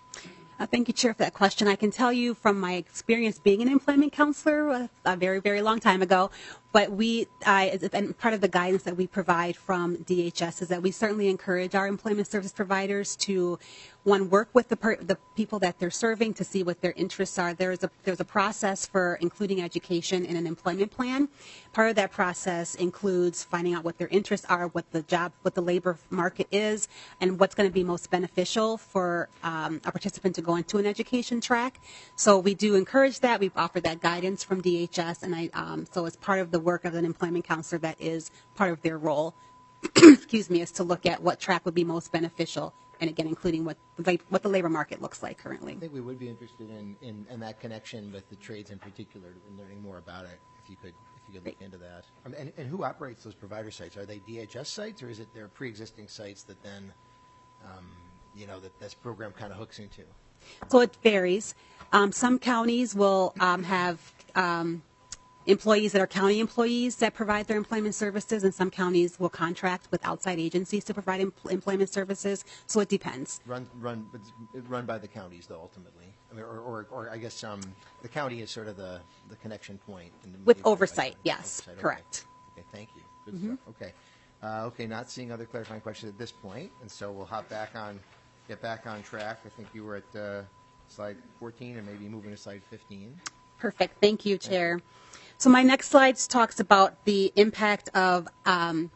Uh, thank you, Chair, for that question. I can tell you from my experience being an employment counselor a, a very, very long time ago, but we, I, and part of the guidance that we provide from D H S is that we certainly encourage our employment service providers to, one, work with the, per, the people that they're serving to see what their interests are. There is a, there's a process for including education in an employment plan. Part of that process includes finding out what their interests are, what the job, what the labor market is, and what's going to be most beneficial for um, a participant to go into an education track. So we do encourage that. We've offered that guidance from D H S, and I, um, so as part of the work of an employment counselor, that is part of their role, excuse me, is to look at what track would be most beneficial, and again, including what, what the labor market looks like currently. I think we would be interested in, in, in that connection with the trades in particular, and learning more about it, if you could, if you could look into that. Um, and, and who operates those provider sites? Are they D H S sites, or is it their pre-existing sites that then, um, you know, that this program kind of hooks into? So it varies. Um, some counties will um, have um, employees that are county employees that provide their employment services, and some counties will contract with outside agencies to provide em- employment services. So it depends. Run, run, but it's run by the counties, though, ultimately. I mean, or, or, or I guess um, the county is sort of the, the connection point. In the, With the oversight, yes, oversight, okay. correct. Okay, thank you. Good stuff. Okay, uh, okay. Not seeing other clarifying questions at this point, and so we'll hop back on, get back on track. I think you were at uh, slide fourteen, and maybe moving to slide fifteen. Perfect. Thank you, Chair. So my next slide talks about the impact of um,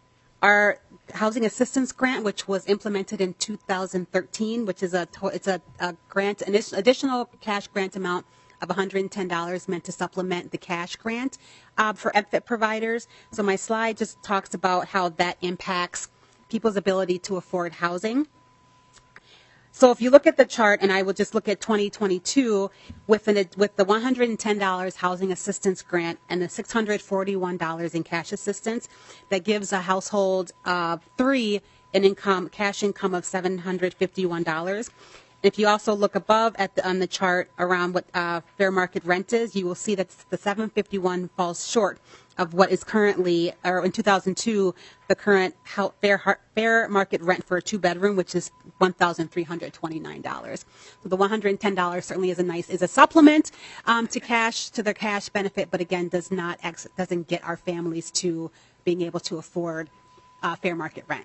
our housing assistance grant, which was implemented in two thousand thirteen, which is a it's a, a grant, an additional cash grant amount of one hundred ten dollars meant to supplement the cash grant uh, for M F I T providers. So my slide just talks about how that impacts people's ability to afford housing. So if you look at the chart, and I will just look at twenty twenty-two, with, an, with the one hundred ten dollars housing assistance grant and the six hundred forty-one dollars in cash assistance, that gives a household of three an income, cash income of seven hundred fifty-one dollars. If you also look above at the, on the chart around what uh, fair market rent is, you will see that the seven hundred fifty-one falls short of what is currently, or in two thousand two, the current fair, fair market rent for a two-bedroom, which is one thousand three hundred twenty-nine dollars. So the one hundred ten dollars certainly is a nice, is a supplement um, to cash, to their cash benefit, but again, does not, ex- doesn't get our families to being able to afford uh, fair market rent.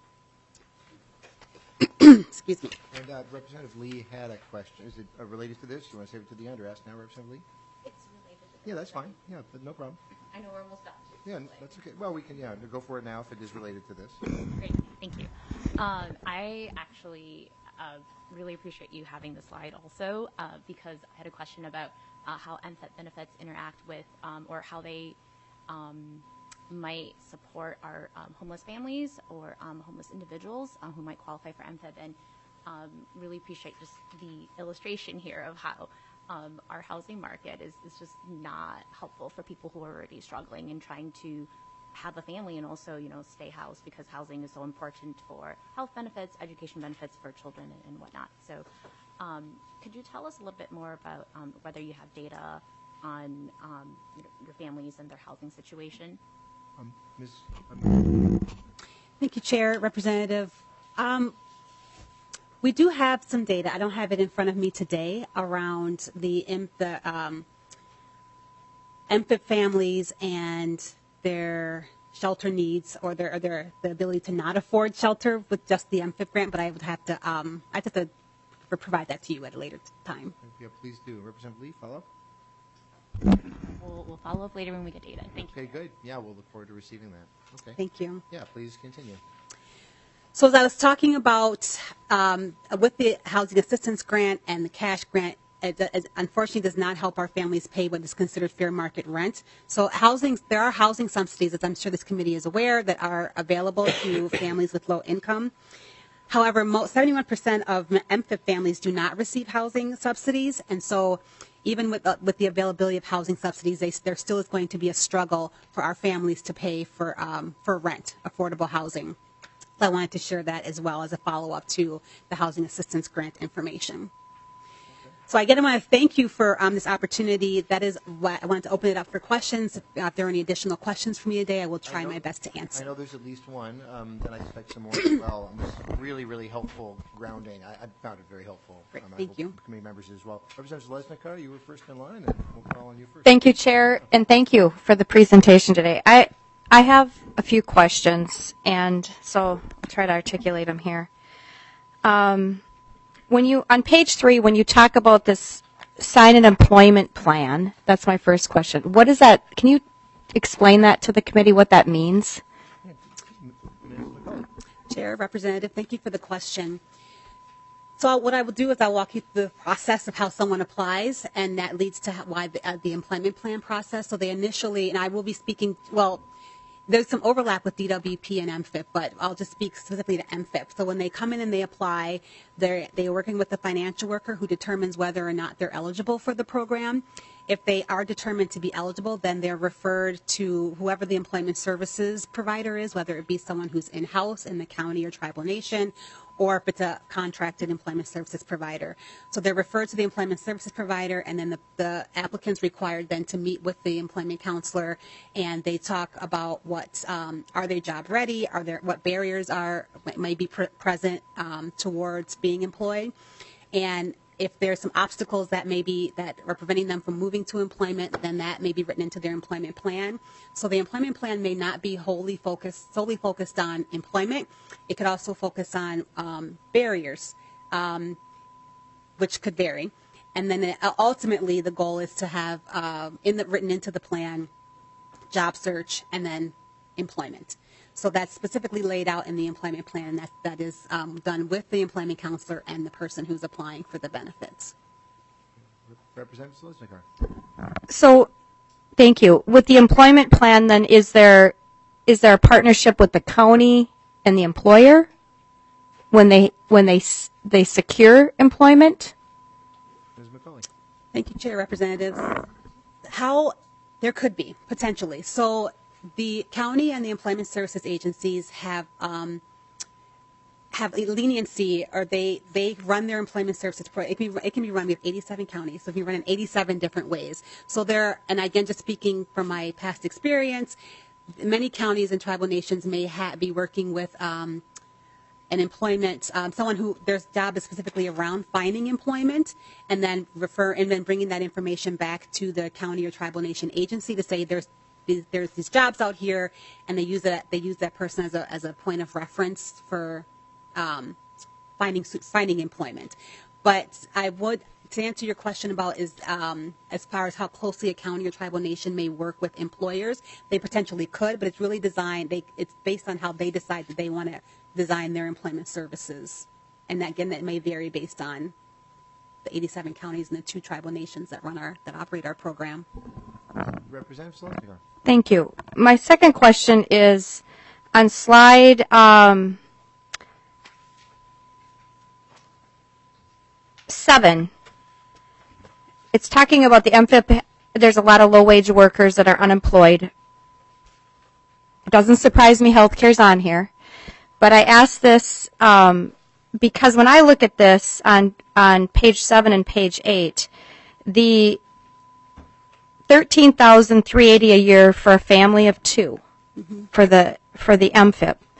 Excuse me. And uh, Representative Lee had a question. Is it uh, related to this? You want to save it to the end or ask now, Representative Lee? It's related to Yeah, that's fine. Yeah, but no problem. I know we're almost done. Yeah, that's okay. Well, we can, yeah, go for it now if it is related to this. Great, thank you. Um, I actually uh, really appreciate you having the slide also uh, because I had a question about uh, how M F I T benefits interact with um, or how they um, might support our um, homeless families or um, homeless individuals uh, who might qualify for M F I T, and um, really appreciate just the illustration here of how um, our housing market is, is just not helpful for people who are already struggling and trying to have a family and also, you know, stay housed, because housing is so important for health benefits, education benefits for children, and, and whatnot. So um, could you tell us a little bit more about um, whether you have data on um, your, your families and their housing situation? Um, Miz Um, Thank you, Chair, Representative. Um, we do have some data. I don't have it in front of me today around the, the um, M F I T families and their shelter needs or their, or their the ability to not afford shelter with just the M F I P grant, but I would have to um, I have to provide that to you at a later time. Yeah, please do. Representative Lee, follow up. We'll, we'll follow up later when we get data. Thank you. Okay, good. Yeah, we'll look forward to receiving that. Okay. Thank you. Yeah, please continue. So as I was talking about um, with the housing assistance grant and the cash grant, it, it unfortunately does not help our families pay what is considered fair market rent. So housing, there are housing subsidies, as I'm sure this committee is aware, that are available to families with low income. However, most, seventy-one percent of M F I P families do not receive housing subsidies, and so even with uh, with the availability of housing subsidies, they, there still is going to be a struggle for our families to pay for um, for rent, affordable housing. So I wanted to share that as well as a follow-up to the housing assistance grant information. So again, I want to thank you for um, this opportunity. That is what I wanted to open it up for questions. If, uh, if there are any additional questions for me today, I will try I know, my best to answer. I know there's at least one, um, and I expect some more as well. Um, this is really, really helpful grounding. I, I found it very helpful. Great, Um, I thank hope you. Committee members as well. Representative Lesnicar, you were first in line, and we'll call on you first. Thank you, Chair, and thank you for the presentation today. I I have a few questions, and so I'll try to articulate them here. Um, when you on page three, when you talk about this sign an employment plan, that's my first question. What is that? Can you explain that to the committee? What that means? Chair, Representative, thank you for the question. So what I will do is I'll walk you through the process of how someone applies, and that leads to how, why the, uh, the employment plan process. So they initially, and I will be speaking, well, there's some overlap with D W P and M F I P, but I'll just speak specifically to M F I P. So when they come in and they apply, they're, they're working with the financial worker who determines whether or not they're eligible for the program. If they are determined to be eligible, then they're referred to whoever the employment services provider is, whether it be someone who's in-house in the county or tribal nation, or if it's a contracted employment services provider. So they're referred to the employment services provider, and then the, the applicant's required then to meet with the employment counselor, and they talk about what, um, are they job ready, are there, what barriers are, may be pre- present um, towards being employed, and if there's some obstacles that may be that are preventing them from moving to employment, then that may be written into their employment plan. So the employment plan may not be wholly focused, solely focused on employment. It could also focus on um, barriers, um, which could vary. And then it, ultimately, the goal is to have uh, in the, written into the plan, job search, and then employment. So that's specifically laid out in the employment plan, and that, that is um, done with the employment counselor and the person who's applying for the benefits. Representative Selesnikar. So, thank you. With the employment plan, then, is there is there a partnership with the county and the employer when they when they they secure employment? Miz McCauley. Thank you, Chair, Representative. How there could be potentially. So the county and the employment services agencies have um, have a leniency, or they they run their employment services pro. It can, be, it can be run. We have eighty-seven counties, so it can be run in eighty-seven different ways. So there, and again, just speaking from my past experience, many counties and tribal nations may ha- be working with um, an employment, um, someone who their job is specifically around finding employment, and then refer and then bringing that information back to the county or tribal nation agency to say there's these, there's these jobs out here, and they use that they use that person as a as a point of reference for um, finding finding employment. But I would, to answer your question about is um, as far as how closely a county or tribal nation may work with employers, they potentially could, but it's really designed. They, it's based on how they decide that they want to design their employment services, and that, again, that may vary based on the eighty-seven counties and the two tribal nations that run our that operate our program. Representative Selesnikar. Thank you. My second question is on slide um, seven. It's talking about the M F I P. There's a lot of low-wage workers that are unemployed. It doesn't surprise me healthcare's on here. But I ask this um, because when I look at this on, on page seven and page eight, the thirteen thousand three hundred eighty dollars a year for a family of two mm-hmm. for the for the M F I P.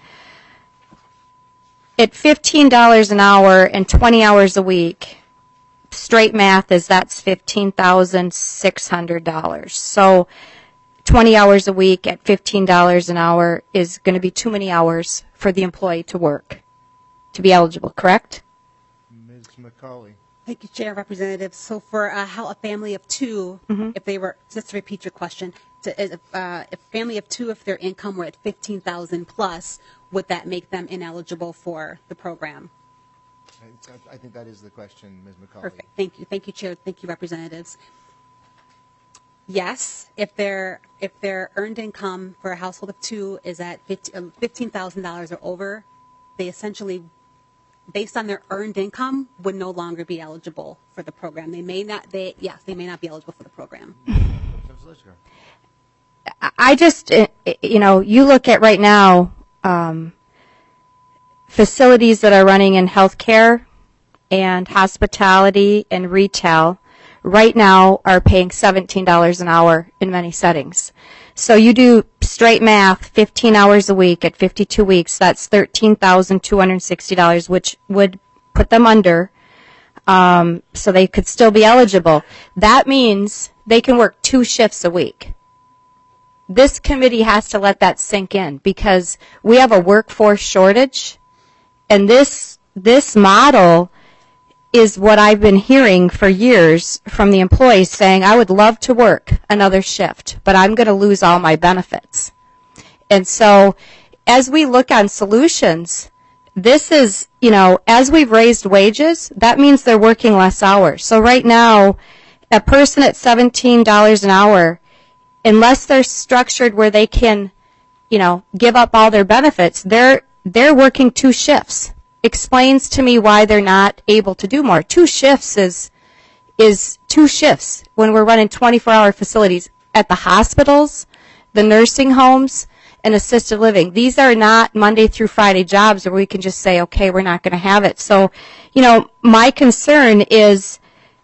At fifteen dollars an hour and twenty hours a week, straight math is that's fifteen thousand six hundred dollars. So twenty hours a week at fifteen dollars an hour is going to be too many hours for the employee to work, to be eligible, correct? Miz McCauley. Thank you, Chair, Representative. So for uh, how a family of two, Mhm. if they were, just to repeat your question, to, if, uh, if family of two, if their income were at fifteen thousand plus, would that make them ineligible for the program? I, I think that is the question, Miz McCauley. Perfect. Thank you. Thank you, Chair. Thank you, Representatives. Yes, if their if their earned income for a household of two is at fifteen thousand dollars or over, they essentially, based on their earned income, would no longer be eligible for the program. They may not. They yes, they may not be eligible for the program. I just, uh, you know, you look at right now um, facilities that are running in healthcare and hospitality and retail right now are paying seventeen dollars an hour in many settings. So you do straight math, fifteen hours a week at fifty-two weeks, that's thirteen thousand two hundred sixty dollars, which would put them under, um, so they could still be eligible. That means they can work two shifts a week. This committee has to let that sink in because we have a workforce shortage, and this this model is what I've been hearing for years from the employees saying, I would love to work another shift, but I'm going to lose all my benefits. And so as we look on solutions, this is, you know, as we've raised wages, that means they're working less hours. So right now, a person at seventeen dollars an hour, unless they're structured where they can, you know, give up all their benefits, they're they're working two shifts. Explains to me why they're not able to do more. Two shifts is is two shifts when we're running twenty-four hour facilities at the hospitals, the nursing homes, and assisted living. These are not Monday through Friday jobs where we can just say, okay, we're not going to have it. So, you know, my concern is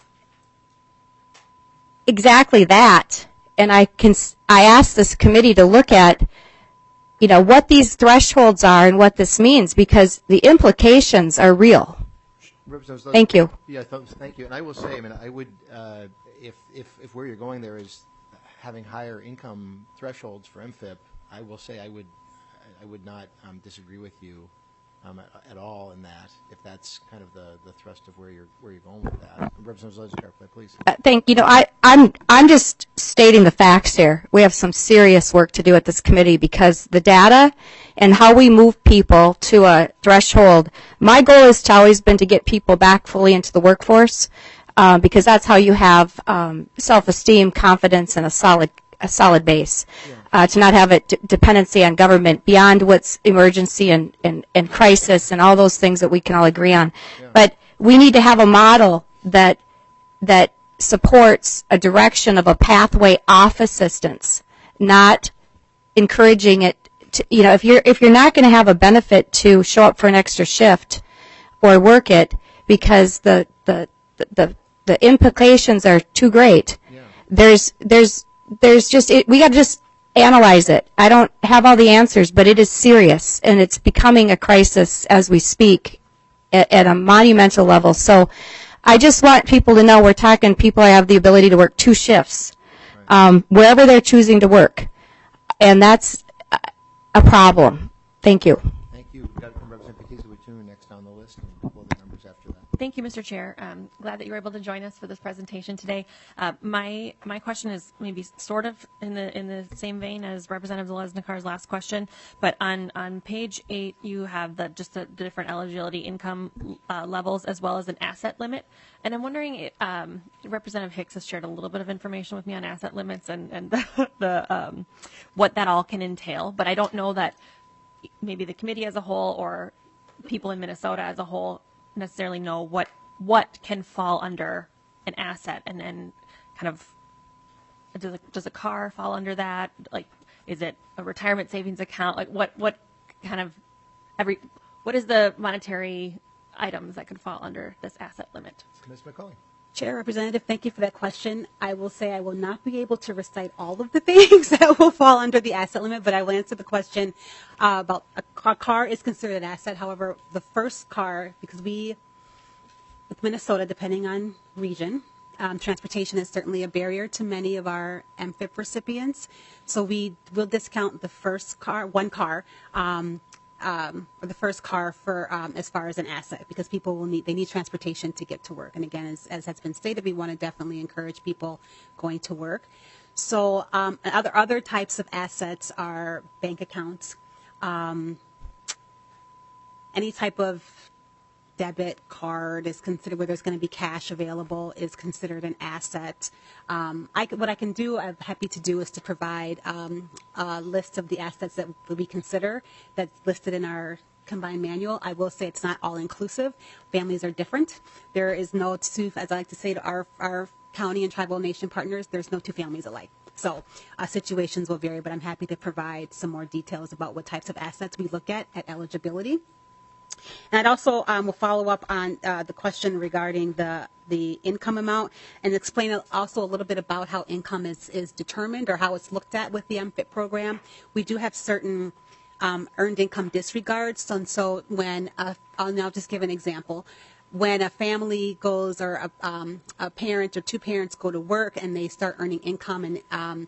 exactly that. And I can I asked this committee to look at, you know, what these thresholds are and what this means, because the implications are real. Thank you. Yeah, th- thank you. And I will say, I mean, I would, uh, if, if, if where you're going there is having higher income thresholds for M F I P, I will say I would, I would not um, disagree with you um, at, at all in that, if that's kind of the, the thrust of where you're where you're going with that. Representative Zalesky, please. Uh, thank you. Know, I, I'm I'm just stating the facts here. We have some serious work to do at this committee because the data and how we move people to a threshold. My goal has to always been to get people back fully into the workforce uh, because that's how you have um, self-esteem, confidence, and a solid a solid base. Yeah. Uh, to not have a d- dependency on government beyond what's emergency and, and, and crisis and all those things that we can all agree on. Yeah. But we need to have a model that that supports a direction of a pathway off assistance, not encouraging it to, you know, if you're if you're not going to have a benefit to show up for an extra shift or work it because the the the, the implications are too great. Yeah. There's there's there's just it, we got to just analyze it. I don't have all the answers, but it is serious, and it's becoming a crisis as we speak at, at a monumental level. So I just want people to know we're talking people have the ability to work two shifts um, wherever they're choosing to work, and that's a problem. Thank you. Thank you. We've got Representative Petizzi-Witthuhn next on the list, and a couple other members after that. Thank you, Mister Chair. Um, glad that you were able to join us for this presentation today. Uh, my my question is maybe sort of in the in the same vein as Representative Zalesnikar's last question, but on, on page eight you have the just the, the different eligibility income uh, levels as well as an asset limit, and I'm wondering um, Representative Hicks has shared a little bit of information with me on asset limits and and the, the um, what that all can entail, but I don't know that maybe the committee as a whole or people in Minnesota as a whole necessarily know what what can fall under an asset, and then kind of does a, does a car fall under that? Like, is it a retirement savings account? Like, what what kind of every what is the monetary items that could fall under this asset limit? Miz McCauley. Chair, Representative, thank you for that question. I will say I will not be able to recite all of the things that will fall under the asset limit, but I will answer the question uh, about a car, car is considered an asset. However, the first car, because we, with Minnesota, depending on region, um, transportation is certainly a barrier to many of our M F I P recipients. So we will discount the first car, one car, um, um, or the first car for um, as far as an asset, because people will need they need transportation to get to work. And again, as, as has been stated, we want to definitely encourage people going to work. So um, other other types of assets are bank accounts, um, any type of debit card is considered where there's going to be cash available is considered an asset. Um, I, what I can do, I'm happy to do, is to provide um, a list of the assets that we consider that's listed in our combined manual. I will say it's not all inclusive. Families are different. There is no two, as I like to say to our, our county and tribal nation partners, there's no two families alike. So uh, situations will vary, but I'm happy to provide some more details about what types of assets we look at at eligibility. And I'd also um, will follow up on uh, the question regarding the the income amount and explain also a little bit about how income is, is determined or how it's looked at with the M F I P program. We do have certain um, earned income disregards. And so when, a, I'll now just give an example. When a family goes or a, um, a parent or two parents go to work and they start earning income, and um,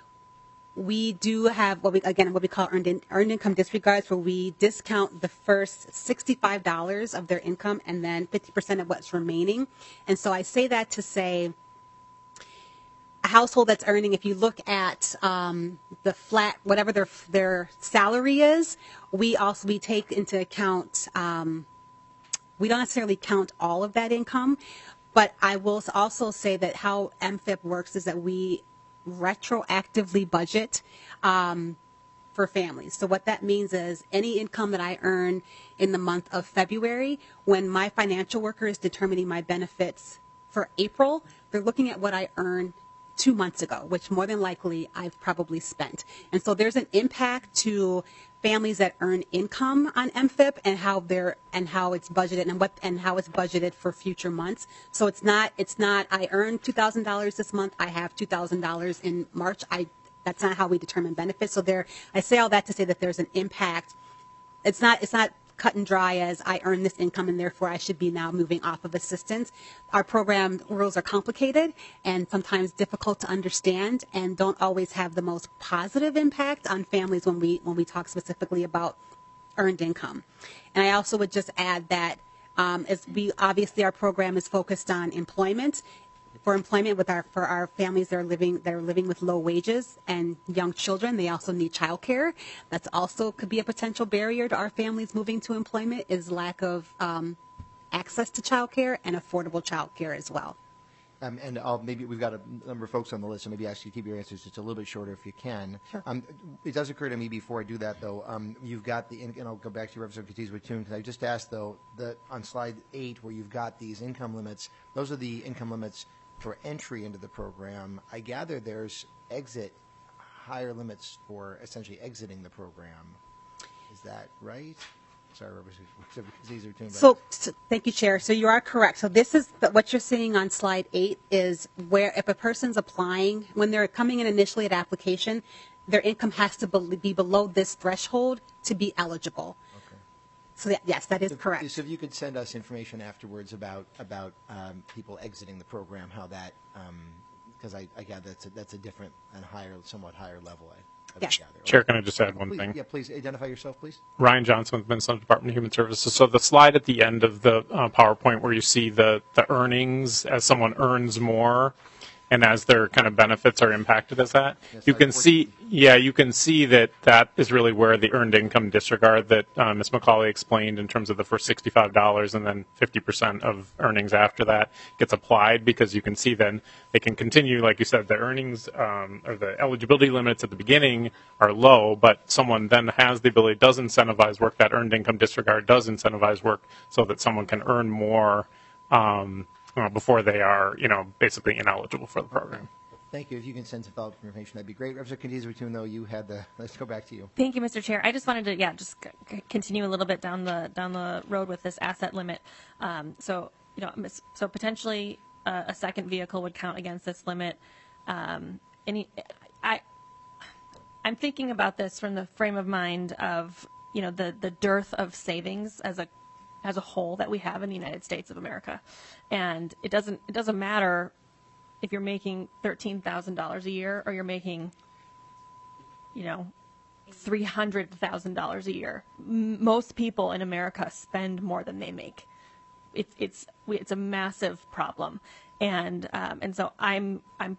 we do have what we again what we call earned, in, earned income disregards, where we discount the first sixty-five dollars of their income and then fifty percent of what's remaining. And so I say that to say a household that's earning, if you look at um, the flat whatever their their salary is, we also we take into account um, we don't necessarily count all of that income, but I will also say that how M F I P works is that we retroactively budget um, for families. So what that means is any income that I earn in the month of February, when my financial worker is determining my benefits for April, they're looking at what I earned two months ago, which more than likely I've probably spent. And so there's an impact to families that earn income on M F I P and how they're and how it's budgeted and what and how it's budgeted for future months. So it's not it's not I earned two thousand dollars this month, I have two thousand dollars in March. I that's not how we determine benefits. So there I say all that to say that there's an impact. It's not it's not cut and dry as I earn this income and therefore I should be now moving off of assistance. Our program rules are complicated and sometimes difficult to understand and don't always have the most positive impact on families when we when we talk specifically about earned income. And I also would just add that um, as we obviously our program is focused on employment. For employment with our for our families that are living that are living with low wages and young children, they also need childcare. That's also could be a potential barrier to our families moving to employment is lack of um, access to childcare and affordable childcare as well. Um, and I'll maybe we've got a number of folks on the list, so maybe ask you to keep your answers just a little bit shorter if you can. Sure. Um, it does occur to me before I do that, though. Um, you've got the, and I'll go back to Representative Katiz with tune because I just asked though that on slide eight where you've got these income limits. Those are the income limits for entry into the program. I gather there's exit higher limits for essentially exiting the program. Is that right? Sorry, Representative Katiz with tune. So, so, thank you, Chair. So you are correct. So this is the, what you're seeing on slide eight is where if a person's applying, when they're coming in initially at application, their income has to be below this threshold to be eligible. Okay. So that, yes, that is so, correct. So if you could send us information afterwards about about um, people exiting the program, how that, because um, I, I gather that's a, that's a different and higher, somewhat higher level. I, I Yeah. gather. Chair, Okay. can I just add one Please, thing? Yeah, please identify yourself, please. Ryan Johnson with Minnesota Department of Human Services. So the slide at the end of the uh, PowerPoint where you see the, the earnings as someone earns more and as their kind of benefits are impacted as that, Yes, you slide can see, fourteen. yeah, you can see that that is really where the earned income disregard that uh, Miz McCauley explained in terms of the first sixty-five dollars and then fifty percent of earnings after that gets applied, because you can see then they can continue, like you said, the earnings um, or the eligibility limits at the beginning are low, but someone then has the ability, does incentivize work, that earned income disregard does incentivize work so that someone can earn more um, uh, before they are, you know, basically ineligible for the program. Thank you. If you can send some follow-up information, that'd be great. Representative Katiz with tune, though, you had the, let's go back to you. Thank you, Mister Chair. I just wanted to, yeah, just c- continue a little bit down the down the road with this asset limit. Um, so, you know, mis- so potentially uh, a second vehicle would count against this limit. Um, any, I, I'm thinking about this from the frame of mind of, you know, the the dearth of savings as a as a whole that we have in the United States of America, and it doesn't it doesn't matter if you're making thirteen thousand dollars a year or you're making, you know, three hundred thousand dollars a year. M- most people in America spend more than they make. It's it's we- it's a massive problem, and um, and so I'm I'm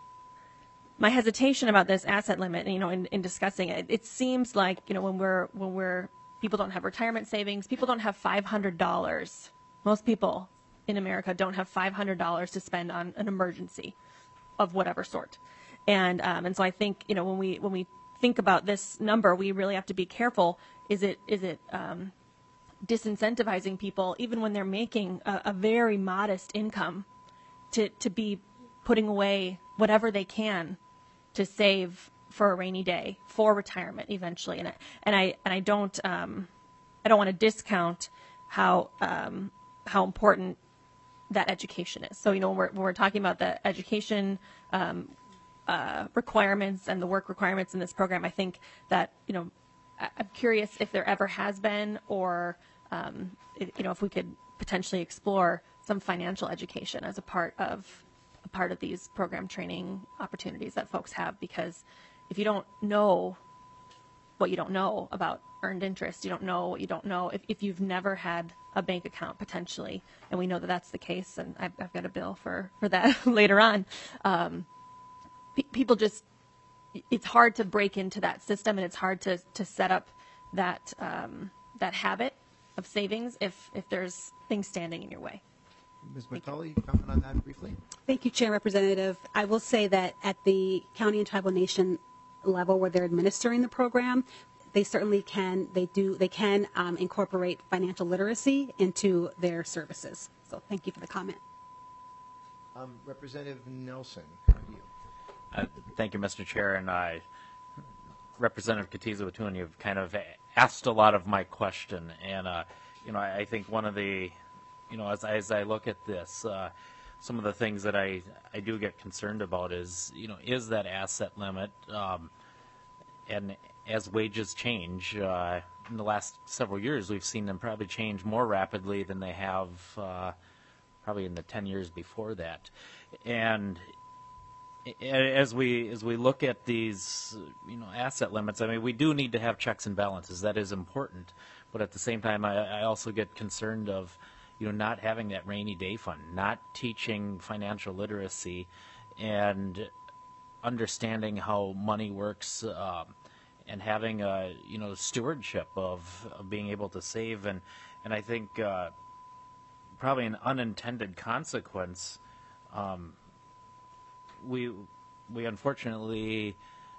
my hesitation about this asset limit. You know, in, in discussing it, it seems like, you know, when we're when we're people don't have retirement savings, people don't have five hundred dollars. Most people in America don't have five hundred dollars to spend on an emergency of whatever sort, and um, and so I think, you know, when we when we think about this number, we really have to be careful. Is it is it um, disincentivizing people, even when they're making a, a very modest income, to, to be putting away whatever they can to save for a rainy day, for retirement eventually? And I, and I and I don't um, I don't want to discount how um, how important that education is. So, you know, when we're, when we're talking about the education um, uh, requirements and the work requirements in this program, I think that, you know, I- I'm curious if there ever has been, or, um, it, you know, if we could potentially explore some financial education as a part of a part of these program training opportunities that folks have. Because if you don't know what you don't know about earned interest, you don't know what you don't know. If, if you've never had a bank account potentially, and we know that that's the case, and I've, I've got a bill for, for that later on, um, pe- people just, it's hard to break into that system, and it's hard to, to set up that um, that habit of savings if, if there's things standing in your way. Miz McCauley, comment on that briefly? Thank you, Chair Representative. I will say that at the county and tribal nation level where they're administering the program, they certainly can, they do, they can um, incorporate financial literacy into their services. So thank you for the comment. Um, Representative Nelson, how do you? Uh, thank you, Mister Chair, and I, Representative Katiza-Watun, you've kind of asked a lot of my question, and uh, you know, I, I think one of the, you know, as, as I look at this, uh, some of the things that I, I do get concerned about is, you know, is that asset limit, um, and as wages change, uh, in the last several years, we've seen them probably change more rapidly than they have uh, probably in the ten years before that, and as we as we look at these, you know, asset limits, I mean, we do need to have checks and balances. That is important, but at the same time, I, I also get concerned of, you know, not having that rainy day fund, not teaching financial literacy, and understanding how money works, um, and having a, you know, stewardship of, of being able to save. And and I think uh, probably an unintended consequence. Um, we we unfortunately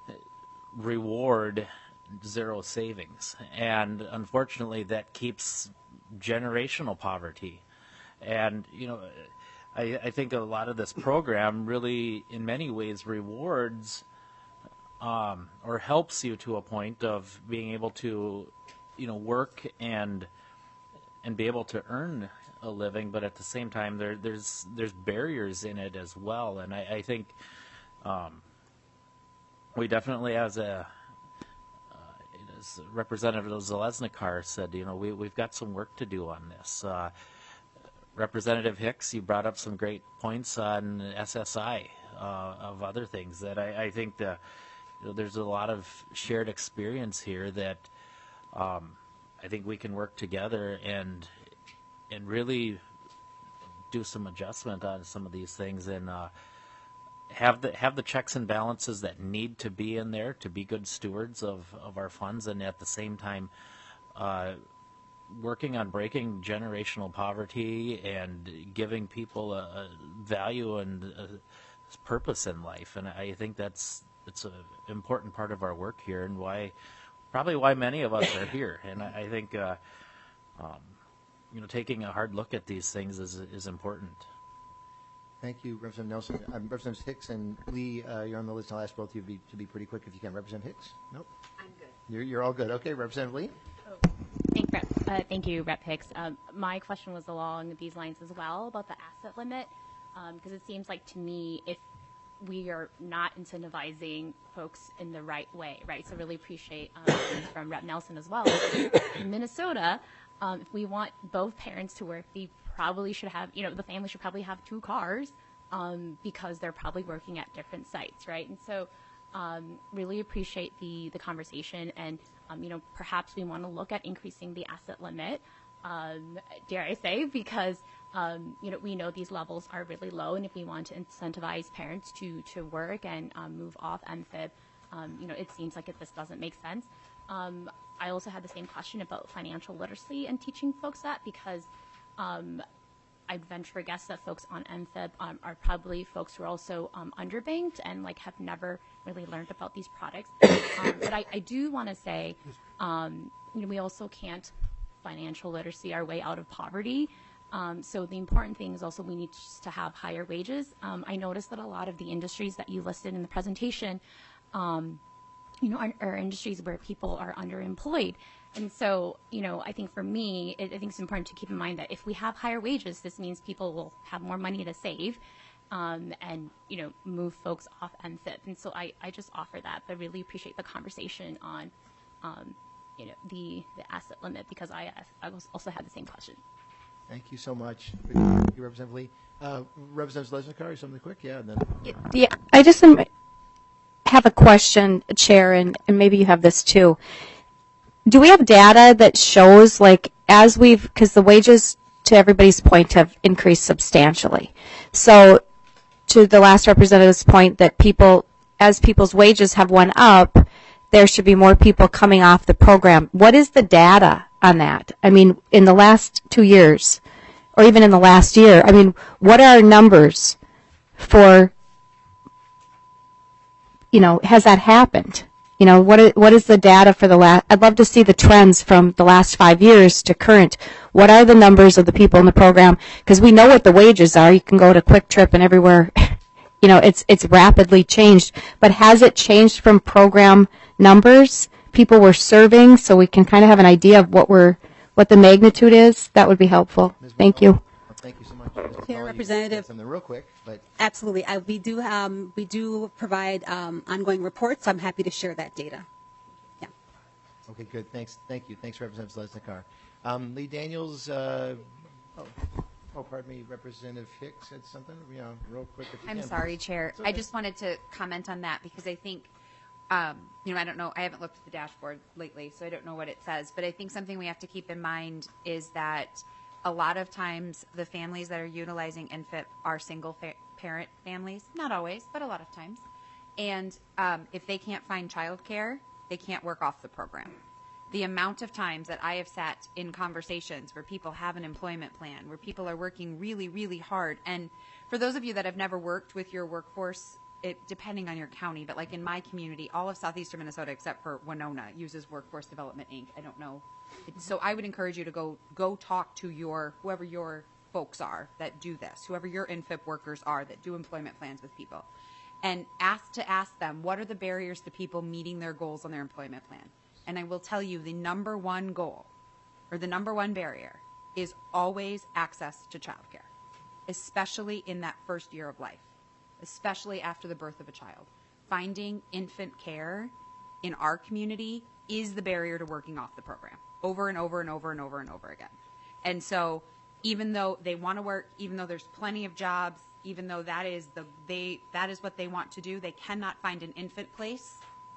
reward zero savings, and unfortunately that keeps generational poverty. And you know, I, I think a lot of this program really in many ways rewards um, or helps you to a point of being able to, you know, work and and be able to earn a living, but at the same time, there, there's there's barriers in it as well, and I, I think um, we definitely, as a uh, as Representative Zalesnikar said, you know, we we've got some work to do on this. Uh, Representative Hicks, you brought up some great points on S S I, uh, of other things that I, I think the, you know, there's a lot of shared experience here that um, I think we can work together and. and really do some adjustment on some of these things, and uh, have the have the checks and balances that need to be in there to be good stewards of, of our funds, and at the same time uh, working on breaking generational poverty and giving people a, a value and a purpose in life. And I think that's it's an important part of our work here, and why probably why many of us are here. And I, I think uh, um, you know, taking a hard look at these things is is important. Thank you, Representative Nelson. Um, Representatives Hicks and Lee, uh, you're on the list. I'll ask both of you to be, to be pretty quick if you can. Representative Hicks? Nope. I'm good. You're, you're all good. Okay, Representative Lee? Oh, thank, Rep, uh, thank you, Rep Hicks. Um, my question was along these lines as well about the asset limit, because um, it seems like to me if we are not incentivizing folks in the right way, right? So really appreciate um, from Rep Nelson as well. In Minnesota, Um, if we want both parents to work, they probably should have, you know, the family should probably have two cars. um, because they're probably working at different sites, right? And so um, really appreciate the, the conversation, and um, you know, perhaps we want to look at increasing the asset limit, um, dare I say, because um, you know, we know these levels are really low, and if we want to incentivize parents to, to work and um, move off M F I B, um, you know, it seems like it, this doesn't make sense. Um, I also had the same question about financial literacy and teaching folks that, because um, I'd venture a guess that folks on M F I B um, are probably folks who are also um, underbanked and like have never really learned about these products. Um, but I, I do want to say, um, you know, we also can't financial literacy our way out of poverty. Um, so the important thing is also we need to have higher wages. Um, I noticed that a lot of the industries that you listed in the presentation, um, you know, are, are industries where people are underemployed. And so, you know, I think for me, it, I think it's important to keep in mind that if we have higher wages, this means people will have more money to save um, and, you know, move folks off M F I B. And so I, I just offer that, but really appreciate the conversation on, um, you know, the, the asset limit, because I, I also had the same question. Thank you so much. Thank you, Representative Lee. Uh, Representative Lesnicar, something quick? Yeah, and then. Yeah, I just am, have a question, Chair, and, and maybe you have this too. Do we have data that shows, like, as we've, because the wages, to everybody's point, have increased substantially. So, to the last representative's point, that people, as people's wages have went up, there should be more people coming off the program. What is the data on that? I mean, in the last two years, or even in the last year, I mean, what are our numbers for, you know, has that happened? You know, what is, what is the data for the last, I'd love to see the trends from the last five years to current. What are the numbers of the people in the program? Because we know what the wages are. You can go to Quick Trip and everywhere, you know, it's, it's rapidly changed. But has it changed from program numbers people we're serving, so we can kind of have an idea of what we're, what the magnitude is? That would be helpful. Thank you. Well, thank you so much. Chair, Representative. Something real quick, but. Absolutely. I, we do um, we do provide um, ongoing reports. So I'm happy to share that data. Yeah. Okay, good. Thanks. Thank you. Thanks, Representative Lesnicar. Um, Lee Daniels. Uh, oh, oh, pardon me. Representative Hicks had something. You know, real quick. If you I'm can, sorry, please. Chair. It's okay. I just wanted to comment on that because I think, um, you know, I don't know. I haven't looked at the dashboard lately, so I don't know what it says. But I think something we have to keep in mind is that a lot of times the families that are utilizing N F I P are single fa- parent families. Not always, but a lot of times. And um, if they can't find childcare, they can't work off the program. The amount of times that I have sat in conversations where people have an employment plan, where people are working really, really hard. And for those of you that have never worked with your workforce, it depending on your county, but like in my community, all of southeastern Minnesota except for Winona uses Workforce Development Incorporated. I don't know. So I would encourage you to go go talk to your whoever your folks are that do this, whoever your N F I P workers are that do employment plans with people, and ask to ask them what are the barriers to people meeting their goals on their employment plan. And I will tell you the number one goal or the number one barrier is always access to childcare, especially in that first year of life, especially after the birth of a child. Finding infant care in our community is the barrier to working off the program over and over and over and over and over again. And so even though they want to work, even though there's plenty of jobs, even though that is the they that is what they want to do, they cannot find an infant place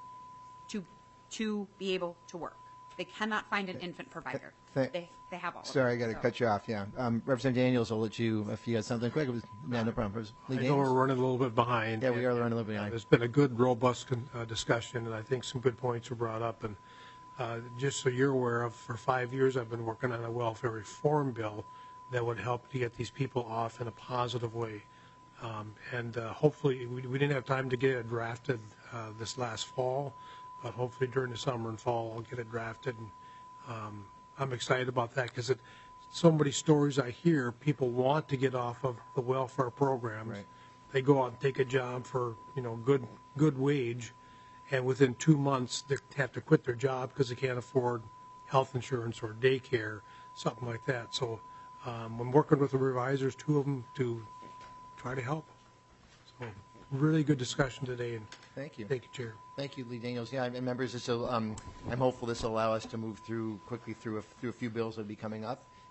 to to be able to work. They cannot find an infant provider. Th- They they have all of Sorry, I them, got to so. cut you off. Yeah, um, Representative Daniels, I'll let you if you had something quick. It was, no, no problem. Lee I know Daniels? we're running a little bit behind. Yeah, we are running a little Uh, behind. There's been a good, robust con- uh, discussion, and I think some good points were brought up. And uh, just so you're aware of, for five years I've been working on a welfare reform bill that would help to get these people off in a positive way. Um, and uh, hopefully, we, we didn't have time to get it drafted uh, this last fall, but hopefully during the summer and fall I'll get it drafted. And um, I'm excited about that because it. So many stories I hear, people want to get off of the welfare programs. Right. They go out and take a job for, you know, good good wage, and within two months they have to quit their job because they can't afford health insurance or daycare, something like that. So um, I'm working with the revisers, two of them, to try to help. So really good discussion today. And Thank you. Thank you, Chair. Thank you, Lee Daniels. Yeah, and members, this will, um, I'm hopeful this will allow us to move through quickly through a, through a few bills that will be coming up.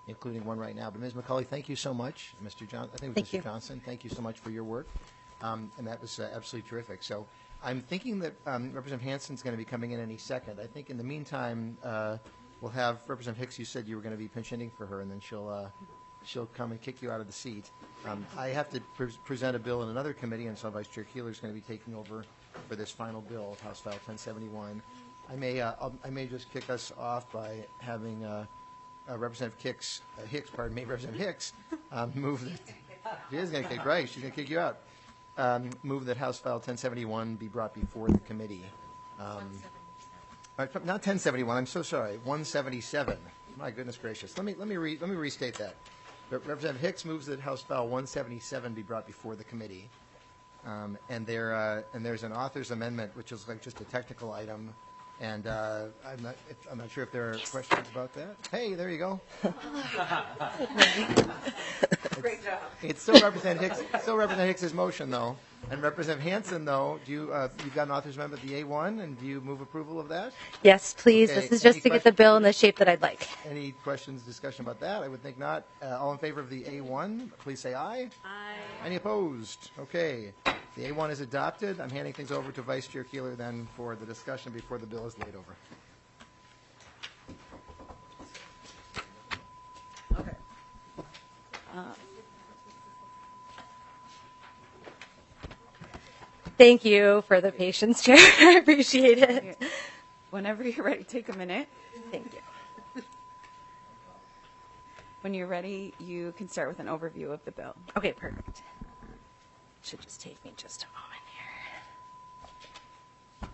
including one right now. But Miz McCauley, thank you so much. Mister John, I think it was Thank Mister you. Johnson, thank you so much for your work. Um, and that was uh, absolutely terrific. So I'm thinking that um, Representative Hansen's going to be coming in any second. I think in the meantime, uh, we'll have Representative Hicks. You said you were going to be pinch hitting for her, and then she'll uh, she'll come and kick you out of the seat. Um, I have to pre- present a bill in another committee, and so Vice Chair Keeler is going to be taking over for this final bill, House File ten seventy-one. I may uh, I'll, I may just kick us off by having uh, uh, Representative Hicks, uh, Hicks, pardon me, Representative Hicks, um, move that she is going to kick right. She's going to kick you out. Um, move that House File ten seventy-one be brought before the committee. Um, uh, not ten seventy-one. I'm so sorry. one seventy-seven. My goodness gracious. Let me let me re, let me restate that. Representative Hicks moves that House File one seventy-seven be brought before the committee. Um, and there uh, and there's an author's amendment, which is like just a technical item. And uh, I'm not if, I'm not sure if there are questions about that. Hey, there you go. Great job. It's still Representative Hicks. Still Representative Hicks's motion, though. And Representative Hansen, though, do you uh, you've got an author's amendment, the A one, and do you move approval of that? Yes, please. Okay, This is just any to get the bill in the shape that I'd like. Any questions, discussion about that? I would think not. Uh, all in favor of the A one, please say aye. Aye. Any opposed? Okay. The A one is adopted. I'm handing things over to Vice Chair Keeler then for the discussion before the bill is laid over. Okay. Uh, Thank you for the patience, Chair. I appreciate it. Whenever you're ready, take a minute. Thank you. When you're ready, you can start with an overview of the bill. Okay, perfect. Should just take me just a moment here.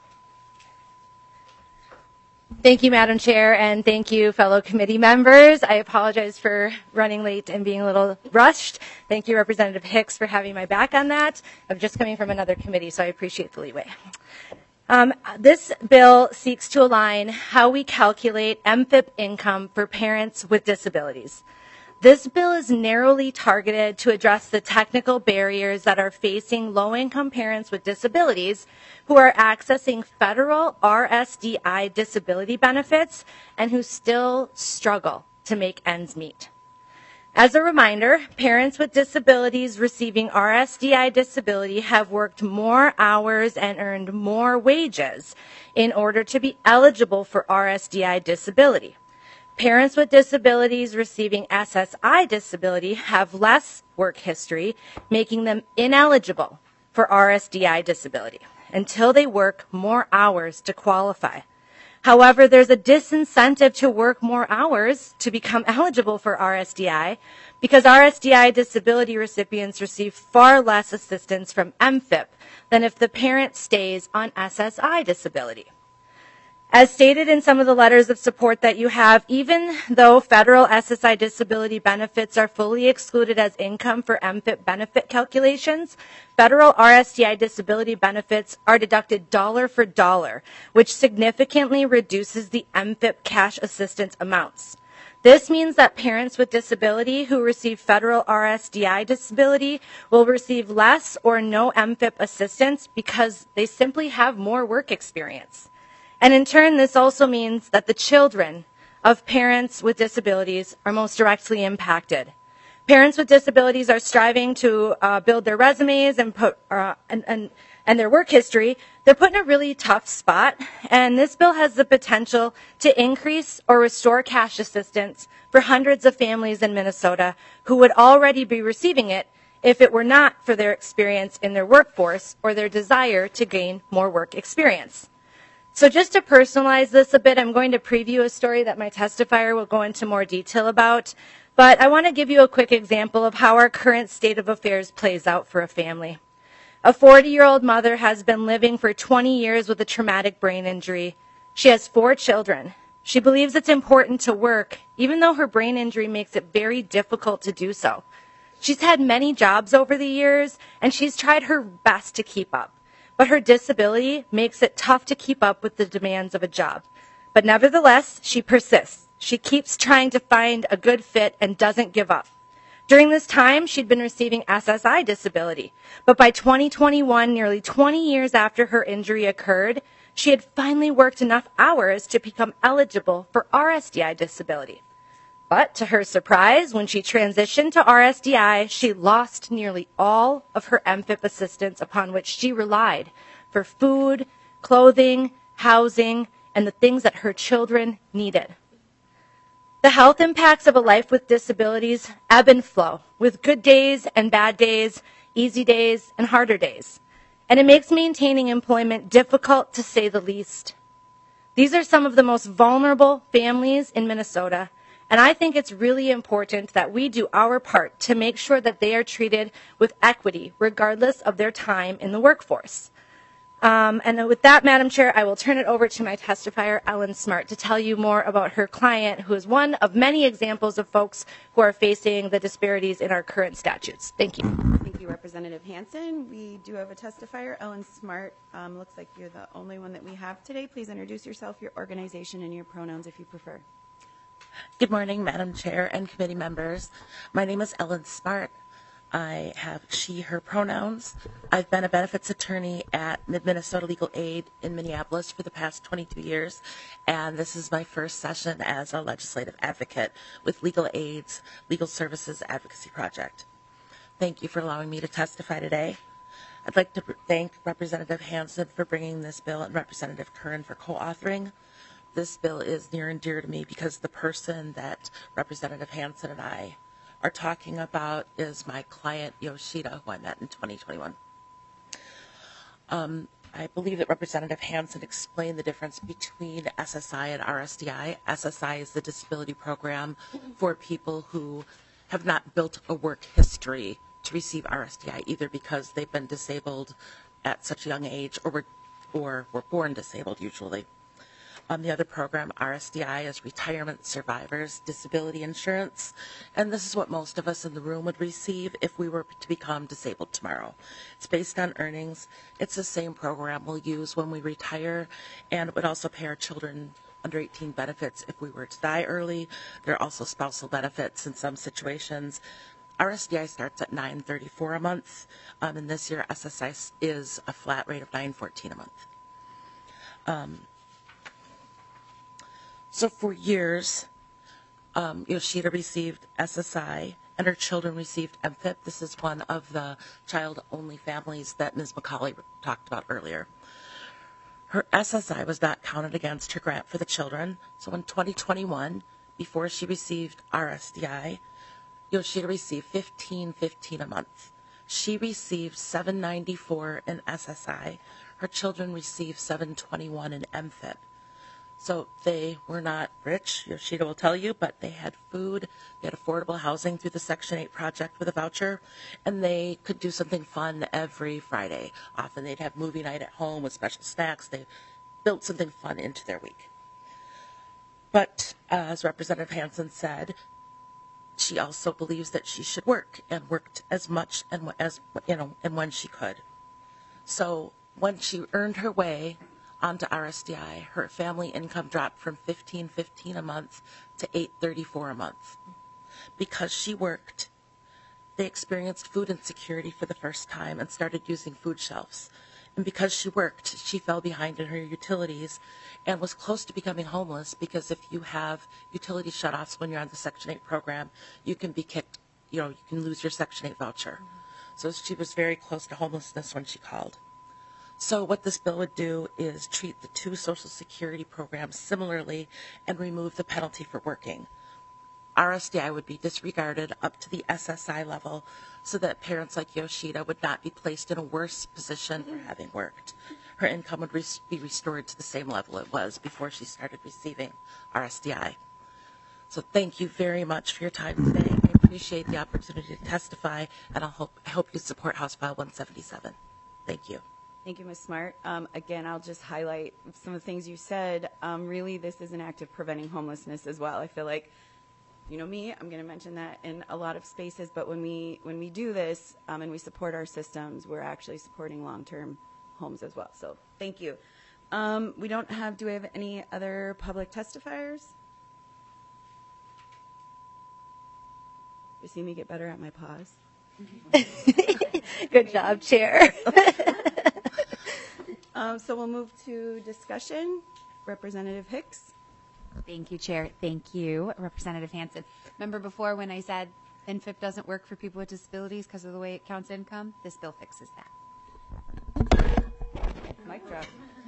Thank you, Madam Chair, and thank you, fellow committee members. I apologize for running late and being a little rushed. Thank you, Representative Hicks, for having my back on that. I'm just coming from another committee, so I appreciate the leeway. Um, this bill seeks to align how we calculate M F I P income for parents with disabilities. This bill is narrowly targeted to address the technical barriers that are facing low-income parents with disabilities who are accessing federal R S D I disability benefits and who still struggle to make ends meet. As a reminder, parents with disabilities receiving R S D I disability have worked more hours and earned more wages in order to be eligible for R S D I disability. Parents with disabilities receiving S S I disability have less work history, making them ineligible for R S D I disability until they work more hours to qualify. However, there's a disincentive to work more hours to become eligible for R S D I because R S D I disability recipients receive far less assistance from M F I P than if the parent stays on S S I disability. As stated in some of the letters of support that you have, even though federal S S I disability benefits are fully excluded as income for M F I P benefit calculations, federal R S D I disability benefits are deducted dollar for dollar, which significantly reduces the M F I P cash assistance amounts. This means that parents with disability who receive federal R S D I disability will receive less or no M F I P assistance because they simply have more work experience. And in turn, this also means that the children of parents with disabilities are most directly impacted. Parents with disabilities are striving to uh, build their resumes and, put, uh, and, and, and their work history. They're put in a really tough spot, and this bill has the potential to increase or restore cash assistance for hundreds of families in Minnesota who would already be receiving it if it were not for their experience in their workforce or their desire to gain more work experience. So just to personalize this a bit, I'm going to preview a story that my testifier will go into more detail about. But I want to give you a quick example of how our current state of affairs plays out for a family. A forty-year-old mother has been living for twenty years with a traumatic brain injury. She has four children. She believes it's important to work, even though her brain injury makes it very difficult to do so. She's had many jobs over the years, and she's tried her best to keep up. But her disability makes it tough to keep up with the demands of a job. But nevertheless, she persists. She keeps trying to find a good fit and doesn't give up. During this time, she'd been receiving S S I disability. But by twenty twenty-one, nearly twenty years after her injury occurred, she had finally worked enough hours to become eligible for R S D I disability. But to her surprise, when she transitioned to R S D I, she lost nearly all of her M F I P assistance upon which she relied for food, clothing, housing, and the things that her children needed. The health impacts of a life with disabilities ebb and flow, with good days and bad days, easy days and harder days. And it makes maintaining employment difficult, to say the least. These are some of the most vulnerable families in Minnesota, and I think it's really important that we do our part to make sure that they are treated with equity, regardless of their time in the workforce. Um, and with that, Madam Chair, I will turn it over to my testifier, Ellen Smart, to tell you more about her client, who is one of many examples of folks who are facing the disparities in our current statutes. Thank you. Thank you, Representative Hansen. We do have a testifier, Ellen Smart. Um, looks like you're the only one that we have today. Please introduce yourself, your organization, and your pronouns if you prefer. Good morning, Madam Chair and committee members. My name is Ellen Smart. I have she, her pronouns. I've been a benefits attorney at Mid-Minnesota Legal Aid in Minneapolis for the past twenty-two years, and this is my first session as a legislative advocate with Legal Aid's Legal Services Advocacy Project. Thank you for allowing me to testify today. I'd like to thank Representative Hansen for bringing this bill and Representative Curran for co-authoring. This bill is near and dear to me because the person that Representative Hansen and I are talking about is my client Yoshida, who I met in twenty twenty-one. Um, I believe that Representative Hansen explained the difference between S S I and R S D I. S S I is the disability program for people who have not built a work history to receive R S D I, either because they've been disabled at such a young age or were, or were born disabled usually. Um, the other program, R S D I, is Retirement Survivors Disability Insurance, and this is what most of us in the room would receive if we were to become disabled tomorrow. It's based on earnings. It's the same program we'll use when we retire, and it would also pay our children under eighteen benefits if we were to die early. There are also spousal benefits in some situations. R S D I starts at nine thirty-four a month, um, and this year S S I is a flat rate of nine fourteen a month. Um, So for years, um, Yoshida received S S I and her children received M F I P. This is one of the child-only families that Miz McCauley talked about earlier. Her S S I was not counted against her grant for the children. So in twenty twenty-one, before she received R S D I, Yoshida received fifteen fifteen a month. She received seven ninety-four in S S I. Her children received seven twenty-one in M F I P. So they were not rich, Yoshida will tell you, but they had food, they had affordable housing through the Section eight project with a voucher, and they could do something fun every Friday. Often they'd have movie night at home with special snacks. They built something fun into their week. But uh, as Representative Hansen said, she also believes that she should work and worked as much and as you know and when she could. So when she earned her way onto R S D I, her family income dropped from fifteen fifteen a month to eight thirty-four a month. Because she worked, they experienced food insecurity for the first time and started using food shelves. And because she worked, she fell behind in her utilities and was close to becoming homeless, because if you have utility shutoffs when you're on the Section eight program, you can be kicked, you know, you can lose your Section eight voucher. So she was very close to homelessness when she called. So what this bill would do is treat the two Social Security programs similarly and remove the penalty for working. R S D I would be disregarded up to the S S I level so that parents like Yoshida would not be placed in a worse position for having worked. Her income would re- be restored to the same level it was before she started receiving R S D I. So thank you very much for your time today. I appreciate the opportunity to testify, and I'll hope, I hope you support House File one seventy-seven. Thank you. Thank you, Miz Smart. Um, again, I'll just highlight some of the things you said. Um, really, this is an act of preventing homelessness as well. I feel like, you know me, I'm going to mention that in a lot of spaces, but when we when we do this um, and we support our systems, we're actually supporting long-term homes as well. So thank you. Um, we don't have, do we have any other public testifiers? You see me get better at my pause? Good job, Chair. Um, so we'll move to discussion. Representative Hicks. Thank you, Chair. Thank you, Representative Hansen. Remember before when I said N F I P doesn't work for people with disabilities because of the way it counts income? This bill fixes that. Mic drop.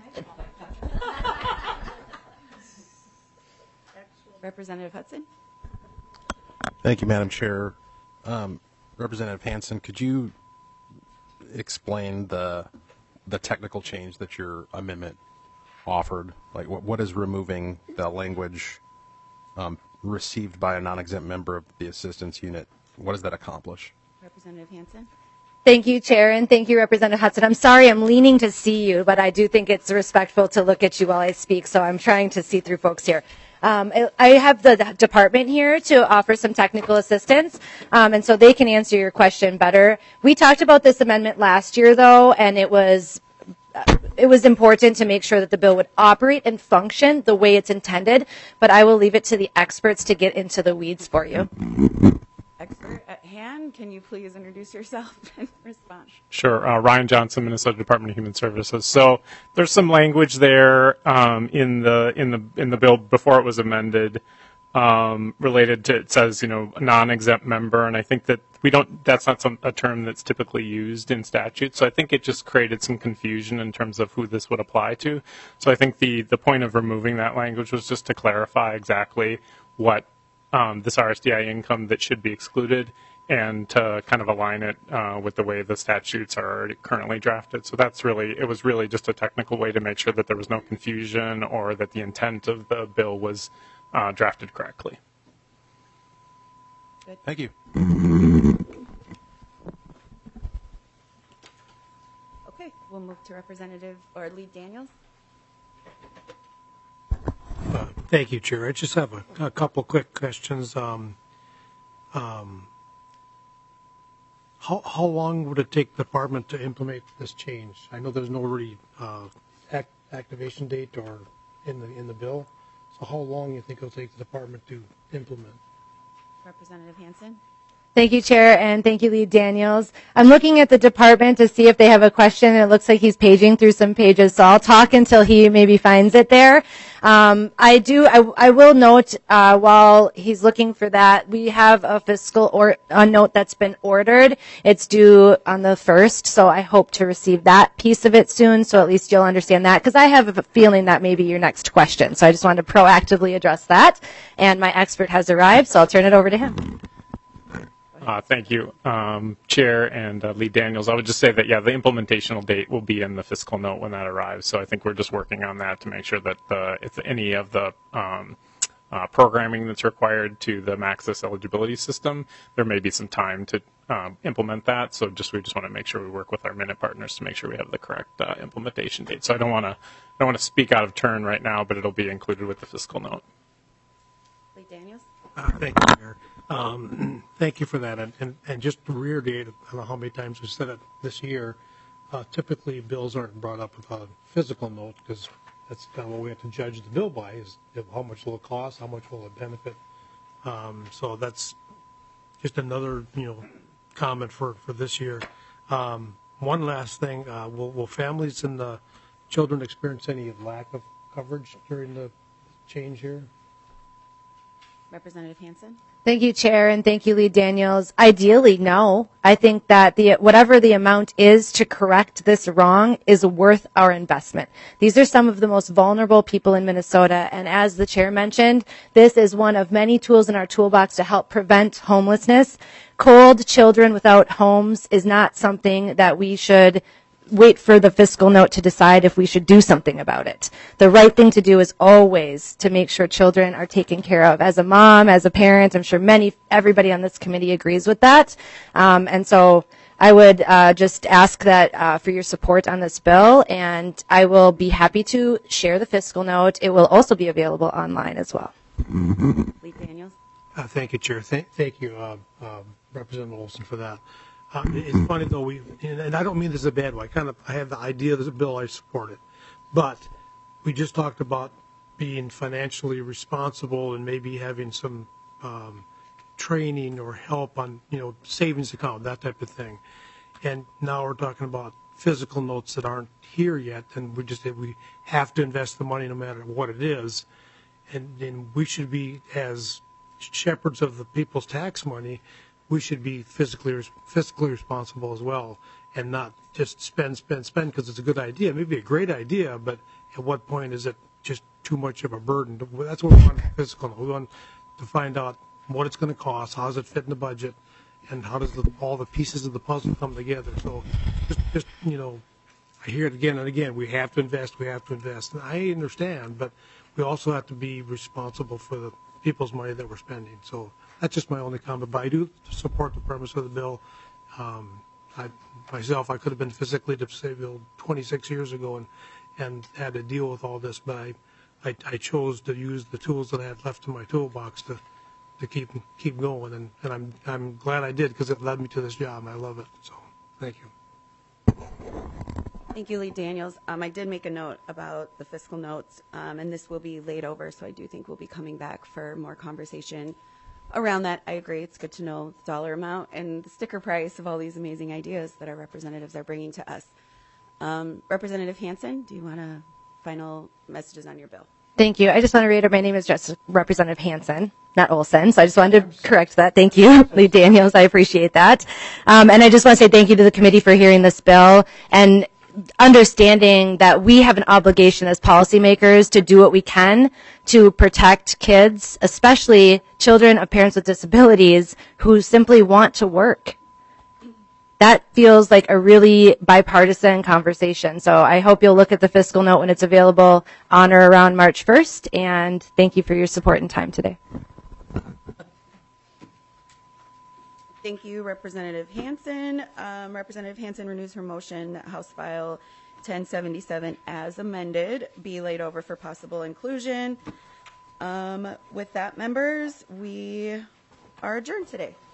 Representative Hudson? Thank you, Madam Chair. Um, Representative Hansen, could you explain the the technical change that your amendment offered? Like, what, what is removing the language um, received by a non-exempt member of the assistance unit? What does that accomplish? Representative Hansen? Thank you, Chair, and thank you, Representative Hudson. I'm sorry I'm leaning to see you, but I do think it's respectful to look at you while I speak, so I'm trying to see through folks here. Um, I have the department here to offer some technical assistance, um, and so they can answer your question better. We talked about this amendment last year, though, and it was it was important to make sure that the bill would operate and function the way it's intended, but I will leave it to the experts to get into the weeds for you. Expert at hand, can you please introduce yourself and respond? Sure. Uh, Ryan Johnson, Minnesota Department of Human Services. So there's some language there um, in the in the in the bill before it was amended um, related to, it says, you know, non-exempt member, and I think that we don't. That's not some a term that's typically used in statute. So I think it just created some confusion in terms of who this would apply to. So I think the the point of removing that language was just to clarify exactly what um, this R S D I income that should be excluded, and to kind of align it uh, with the way the statutes are already currently drafted. So that's really, it was really just a technical way to make sure that there was no confusion or that the intent of the bill was uh, drafted correctly. Good. Thank you. Okay, we'll move to Representative or Lead Daniels. Uh, thank you, Chair. I just have a, a couple quick questions. Um, um, how, how long would it take the department to implement this change? I know there's no really uh, act, activation date or in the in the bill. So how long do you think it'll take the department to implement? Representative Hansen? Thank you, Chair, and thank you, Lead Daniels. I'm looking at the department to see if they have a question, and it looks like he's paging through some pages, so I'll talk until he maybe finds it there. Um, I do, I, I will note, uh, while he's looking for that, we have a fiscal or a note that's been ordered. It's due on the first, so I hope to receive that piece of it soon, so at least you'll understand that, because I have a feeling that may be your next question, so I just wanted to proactively address that, and my expert has arrived, so I'll turn it over to him. Uh, thank you, um, Chair and uh, Lead Daniels. I would just say that, yeah, the implementational date will be in the fiscal note when that arrives. So I think we're just working on that to make sure that the, if any of the um, uh, programming that's required to the Maxis eligibility system, there may be some time to um, implement that. So just we just want to make sure we work with our minute partners to make sure we have the correct uh, implementation date. So I don't want to I don't want to speak out of turn right now, but it'll be included with the fiscal note. Lead Daniels? Uh, thank you, Mayor. Um, thank you for that. And, and, and just to reiterate, I don't know how many times we said it this year, uh, typically bills aren't brought up with a physical note because that's kind of what we have to judge the bill by is how much will it cost, how much will it benefit. Um, so that's just another, you know, comment for, for this year. Um, one last thing, uh, will, will families and the children experience any lack of coverage during the change here? Representative Hansen? Thank you, Chair, and thank you, Lead Daniels. Ideally, no. I think that the whatever the amount is to correct this wrong is worth our investment. These are some of the most vulnerable people in Minnesota, and as the Chair mentioned, this is one of many tools in our toolbox to help prevent homelessness. Cold children without homes is not something that we should wait for the fiscal note to decide if we should do something about it. The right thing to do is always to make sure children are taken care of. As a mom, as a parent, I'm sure many, everybody on this committee agrees with that. Um, and so I would uh, just ask that uh, for your support on this bill, and I will be happy to share the fiscal note. It will also be available online as well. Lead Daniels? Uh, thank you, Chair. Th- thank you, uh, uh, Representative Olson, for that. Um, it's funny though, we and, and I don't mean this is a bad way. I kind of I have the idea of the bill, I support it, but we just talked about being financially responsible and maybe having some um, training or help on you know savings account, that type of thing. And now we're talking about physical notes that aren't here yet, and we just we have to invest the money no matter what it is. and, and we should be, as shepherds of the people's tax money, we should be physically fiscally responsible as well, and not just spend, spend, spend because it's a good idea. It may be a great idea, but at what point is it just too much of a burden? That's what we want fiscal. We want to find out what it's going to cost, how does it fit in the budget, and how does the, all the pieces of the puzzle come together. So just, just, you know, I hear it again and again, we have to invest, we have to invest. And I understand, but we also have to be responsible for the people's money that we're spending. So that's just my only comment, but I do support the premise of the bill. Um, I, myself, I could have been physically disabled twenty-six years ago and, and had to deal with all this, but I, I, I chose to use the tools that I had left in my toolbox to, to keep keep going, and, and I'm I'm glad I did because it led me to this job, and I love it. So, thank you. Thank you, Lead Daniels. Um, I did make a note about the fiscal notes, um, and this will be laid over, so I do think we'll be coming back for more conversation around that. I agree. It's good to know the dollar amount and the sticker price of all these amazing ideas that our representatives are bringing to us. Um, Representative Hansen, do you want to final messages on your bill? Thank you. I just want to reiterate, my name is just Representative Hansen, not Olson. So I just wanted to correct that. Thank you, Lead Daniels. I appreciate that. Um, and I just want to say thank you to the committee for hearing this bill and understanding that we have an obligation as policymakers to do what we can to protect kids, especially children of parents with disabilities who simply want to work. That feels like a really bipartisan conversation. So I hope you'll look at the fiscal note when it's available on or around March first. And thank you for your support and time today. Thank you, Representative Hansen. Um, Representative Hansen renews her motion that House File ten seventy-seven as amended be laid over for possible inclusion. Um, with that, members, we are adjourned today.